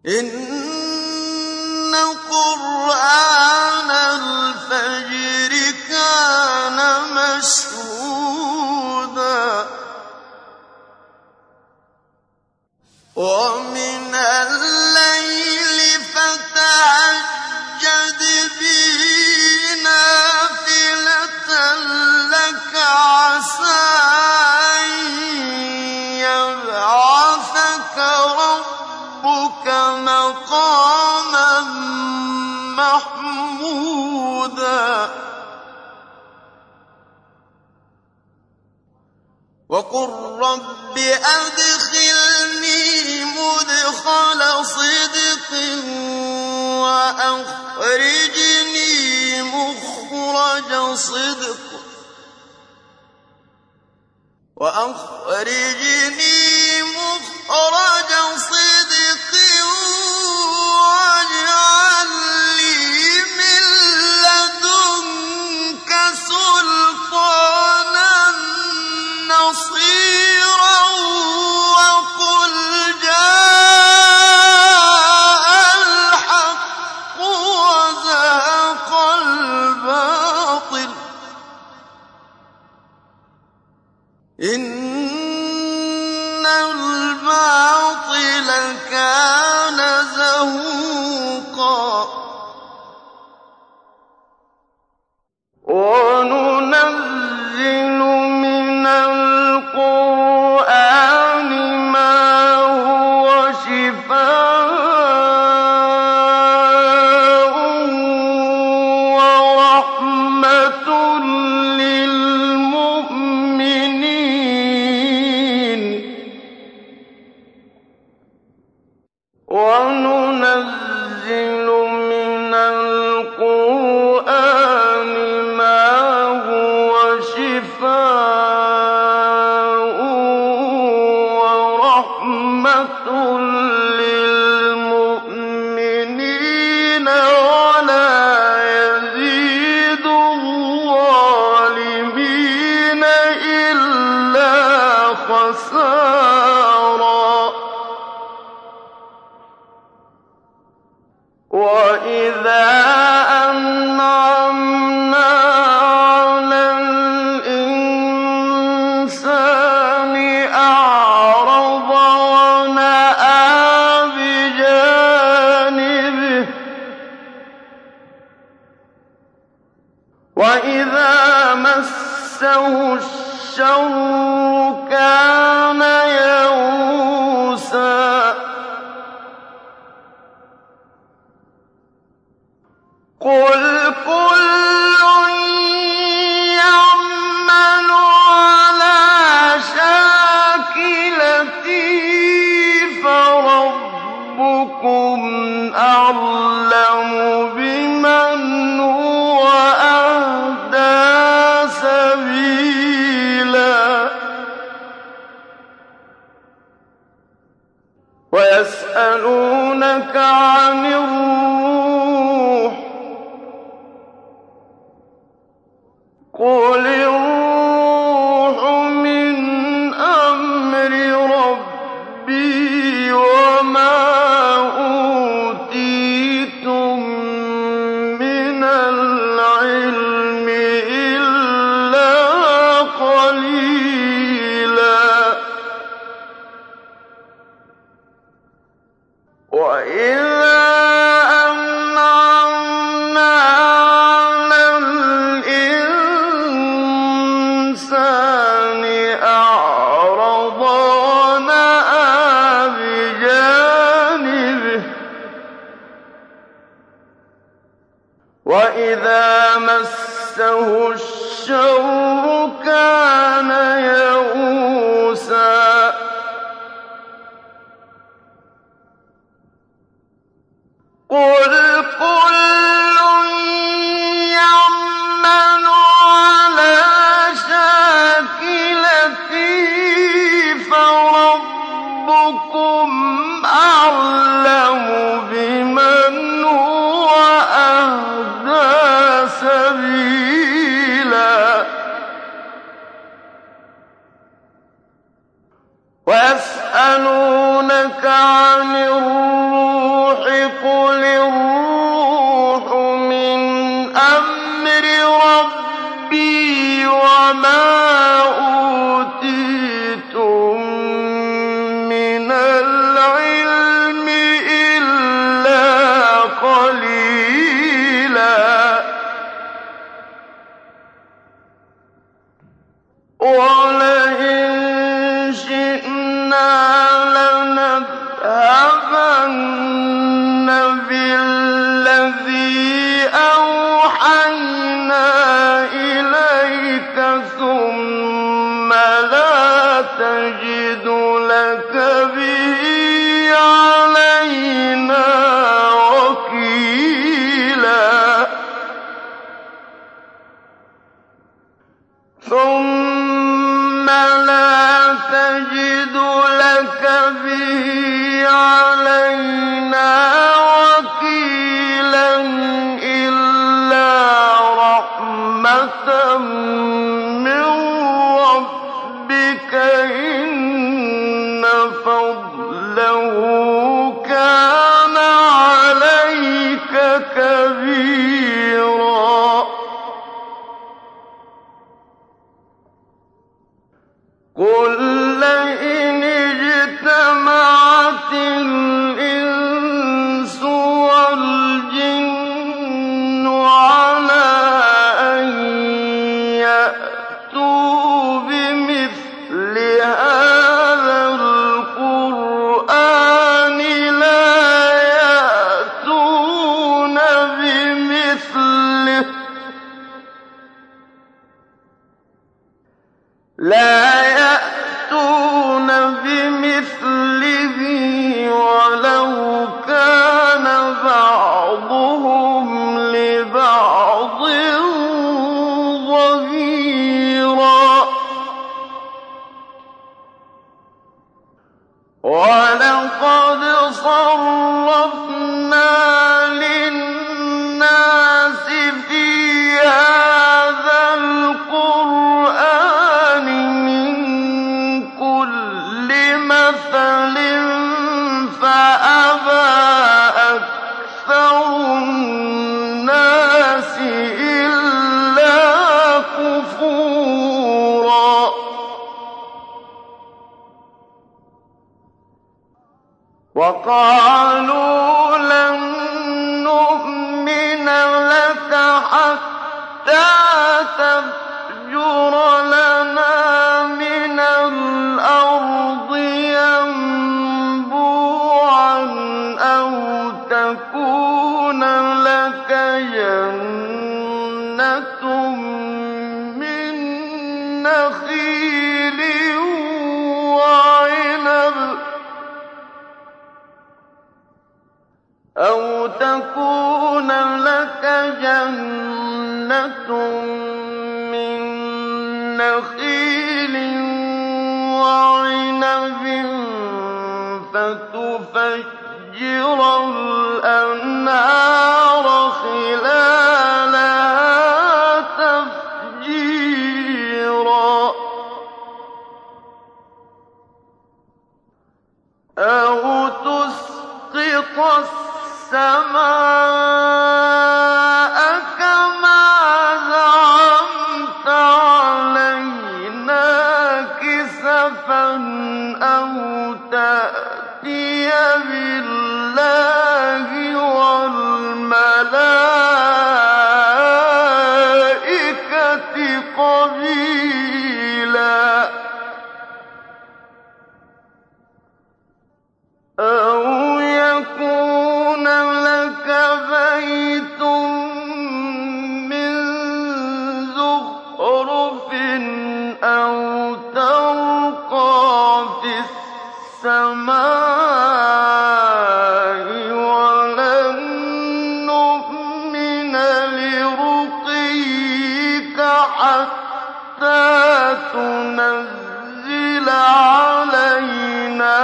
إن قرآن الفجر كان مشهودا ومن الليل فتهجد به نافلة لك عسى أن يبعثك ربك مقاما محمودا وقل رب أدخلني مدخل صدق وأخرجني مخرج صدق واجعل لي من لدنك سلطانا نصيرا وقل جاء الحق وزهق الباطل إن الباطل كان زهوقا وننزل من القرآن ما هو شفاء ورحمة للمؤمنين وننزل من القرآن ما هو شفاء ورحمة للمؤمنين ولا يزيد الظالمين إلا خسارا وإذا أنعمنا على الإنسان أعرض ونأى بجانبه وإذا مسه الشر كان يئوسا قل كل يعمل على شاكلته فربكم أعلم بمن هو أهدى سبيلا ويسألونك عن الروح قل الروح من أمر ربي وما أوتيتم من العلم إلا قليلا وإذا أنعمنا على الإنسان أعرض ونأى بجانبه وإذا مسه الشر كان يئوسا قل كل يعمل على شاكلته فربكم أعلم بمن هو أهدى سبيلا ويسألونك عن الروح آمَنَّ بِالَّذِي أَوْحَيْنَا إِلَيْكَ ثُمَّ لَا تَجِدُ لَكَ بِهِ عَلَيْنَا وَكِيلًا ثُمَّ لَا تَجِدُ لَكَ بِهِ عَلَيْنَا وَكِيلًا إِلَّا رَحْمَةً مِّن رَّبِّكَ إِنَّ فَضْلَهُ كَانَ عَلَيْكَ كَبِيرًا قُل لَّئِنِ اجْتَمَعَتِ الْإِنسُ وَالْجِنُّ عَلَىٰ أَن يَأْتُوا بِمِثْلِ هَٰذَا الْقُرْآنِ لا يأتون بمثله وَلَوْ كَانَ بَعْضُهُمْ لِبَعْضٍ ظَهِيرًا وَلَقَدْ صَرَّفْنَا لِلنَّاسِ فِي هَٰذَا الْقُرْآنِ مِن كُلِّ مَثَلٍ فَأَبَىٰ أَكْثَرُ النَّاسِ إِلَّا كُفُورًا وَقَالُوا لَن نُّؤْمِنَ لَكَ حَتَّىٰ تَفْجُرَ لَنَا مِنَ الْأَرْضِ يَنبُوعًا أَوْ تَكُونَ لَكَ جَنَّةٌ مِّن نَّخِيلٍ وَعِنَبٍ فَتُفَجِّرَ الْأَنْهَارَ خِلَالَهَا تَفْجِيرًا أَوْ تُسْقِطَ السَّمَاءَ كَمَا زَعَمْتَ عَلَيْنَا كِسَفًا أَوْ تَأْتِيَ بِاللَّهِ وَالْمَلَائِكَةِ قَبِيلًا أَوْ يَكُونَ لَكَ بَيْتٌ مِّن زُخْرُفٍ أَوْ تَرْقَىٰ فِي السَّمَاءِ وَلَن نُّؤْمِنَ لِرُقِيِّكَ حَتَّىٰ تُنَزِّلَ عَلَيْنَا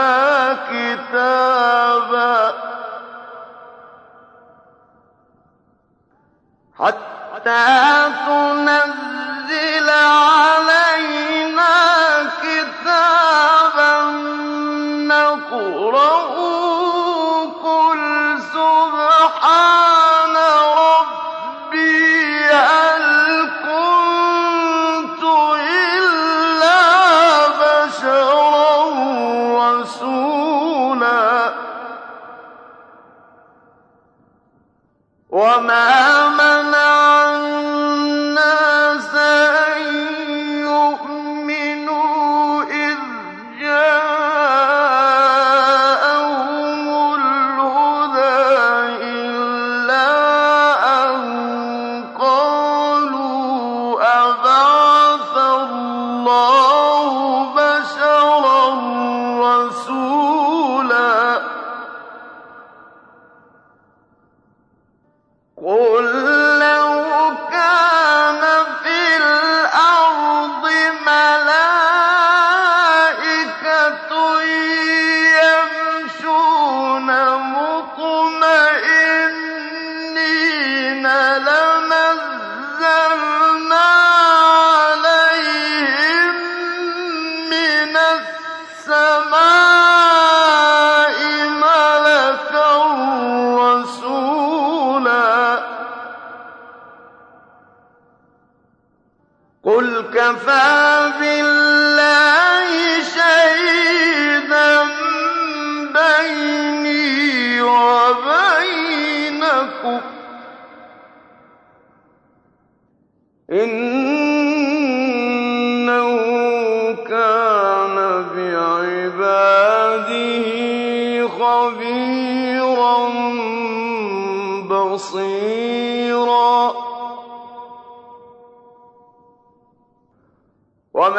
كِتَابًا نَّقْرَؤُهُ قُلْ سُبْحَانَ رَبِّي هَلْ كُنتُ إِلَّا بَشَرًا رَّسُولًا وَمَا مَنَعَ النَّاسَ أَن يُؤْمِنُوا إِذْ جَاءَهُمُ الْهُدَىٰ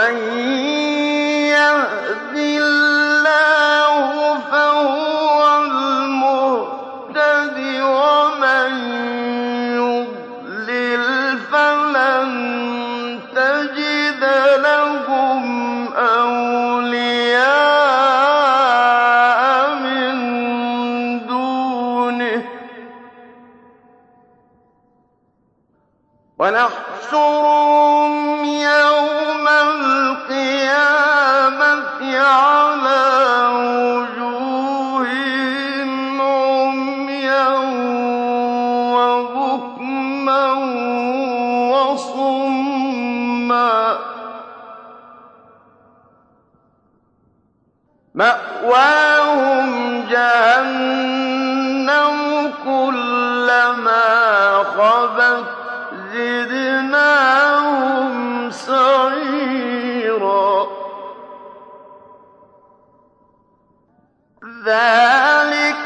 ومن يهد الله فهو المهتد ومن يضلل فلن تجد لهم أولياء من دونه ونحشرهم يوم القيامة على وجوههم عميا وبكما وصما مأواهم جهنم كلما خبت زدناهم سعيرا ذلك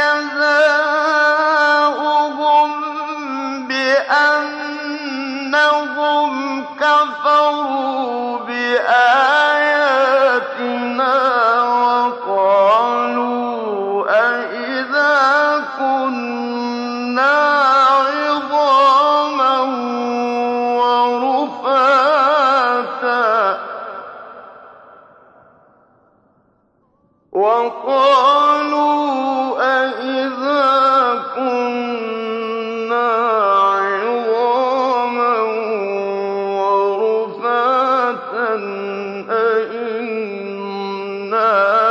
جزاؤهم بأنهم كفروا بآياتنا وقالوا أإذا كنا عظاما ورفاتا أإنا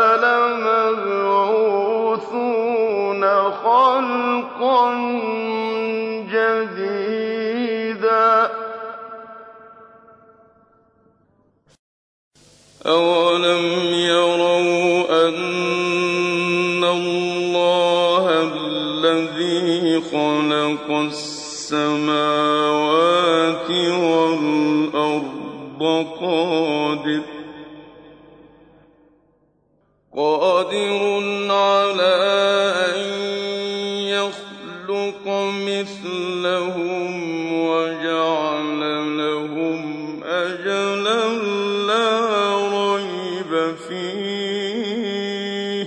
لمبعوثون خلقا جديدا أولم يروا أن الله الذي خلق السماوات والأرض قادر على أن يخلق مثلهم وجعل لهم أجلا لا ريب فيه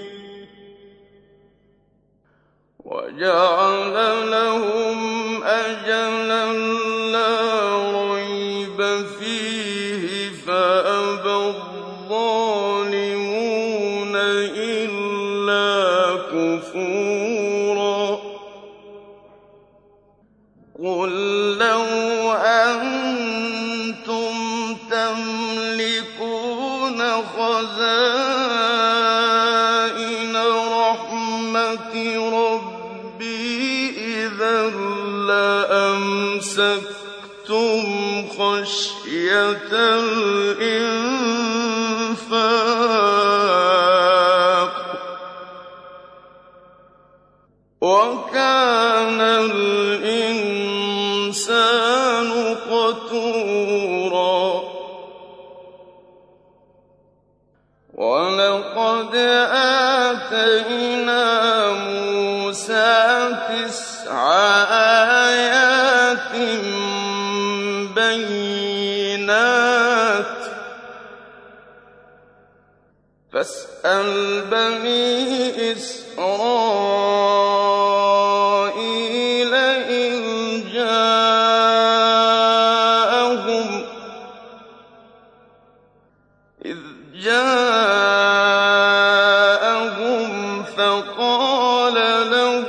فأبى الظالمون إلا كفورا قل لو أنتم تملكون خزائن رحمة ربي إذا لأمسكتم خشية الإنفاق وكان الإنسان قتورا ولقد آتينا موسى 9 آيات بينات فاسأل بني إسرائيل إذ جاءهم فقال له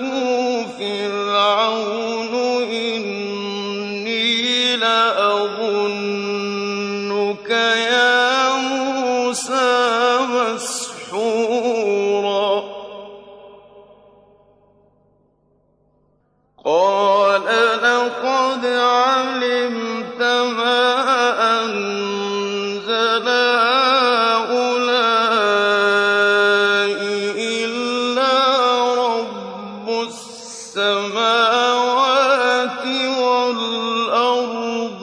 فرعون إني لأظنك يا موسى مسحورا قال لقد علمت ما أنزل هؤلاء إلا رب السماوات والأرض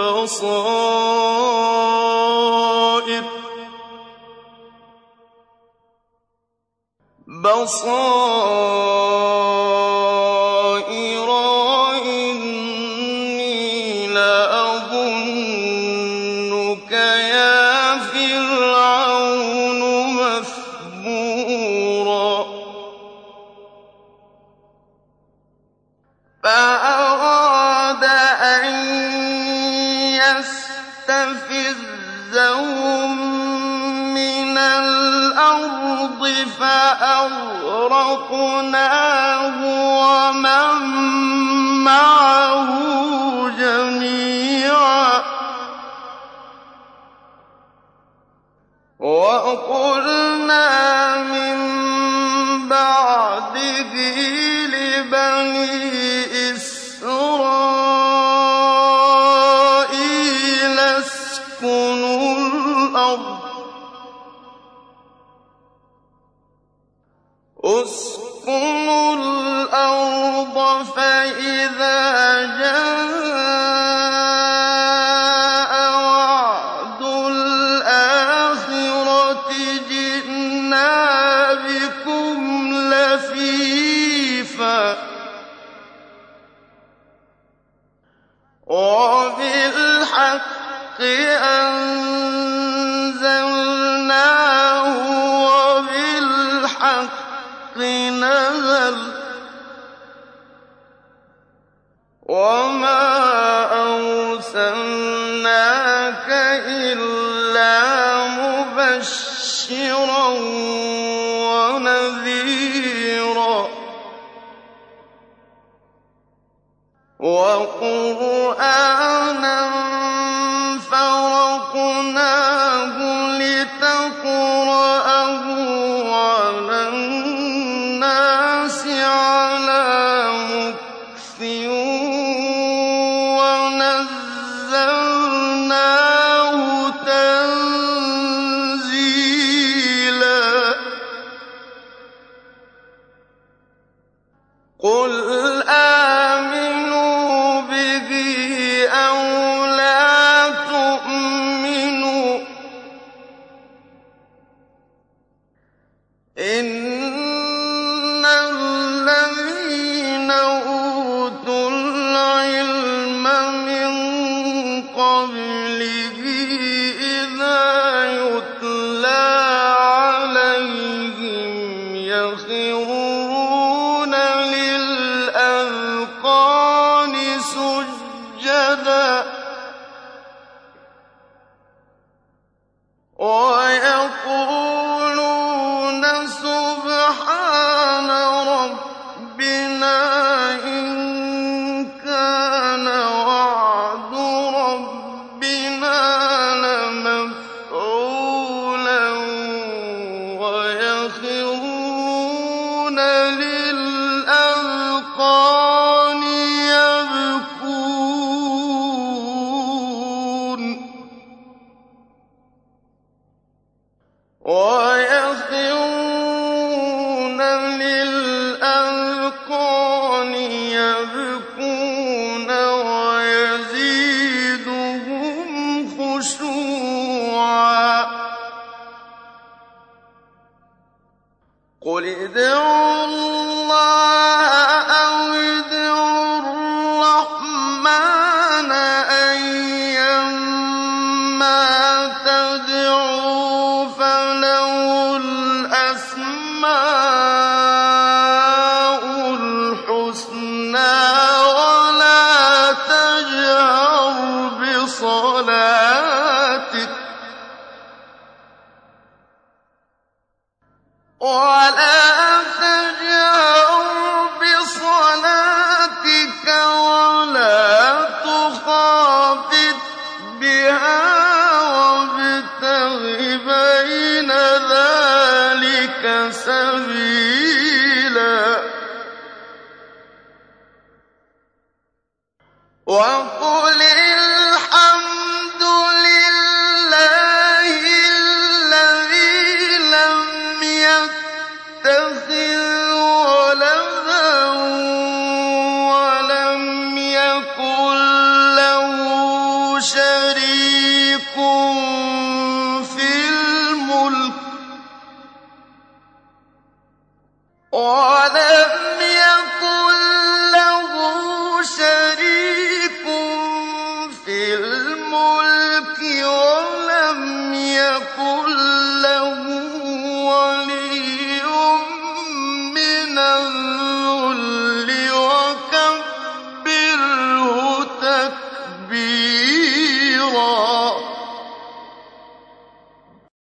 بصائر وإني لأظنك يا فأغرقناه ومن معه جميعا وقلنا من بعده لبني إسرائيل اسكنوا الأرض فإذا جاء وعد الآخرة جئنا بكم لفيفا وبالحق أنزلناه وبالحق نزل وما أرسلناك إلا مبشرا ونذيرا وقرآنا فرقناه لتقرأه على الناس على مكث ونزلناه تنزيلا قل آمنوا به أو لا تؤمنوا إن الذين أوتوا العلم من قبله إذا يتلى عليهم يخرون للأذقان سجدا ويقولون سبحان ربنا إن كان وعد ربنا لمفعولا ويخرون للأذقان يبكون ويخرون للأذقان يبكون ويزيدهم خشوعا قل ادعوا الله أو ادعوا الرحمن أيما تدعوا فله الأسماء الحسنى ولا تجهر بصلاتك ولا تخافت بها وابتغ بين ذلك سبيلا وقل الحمد لله الذي لم يتخذ ولدا ولم يكن له شريك في الملك ولم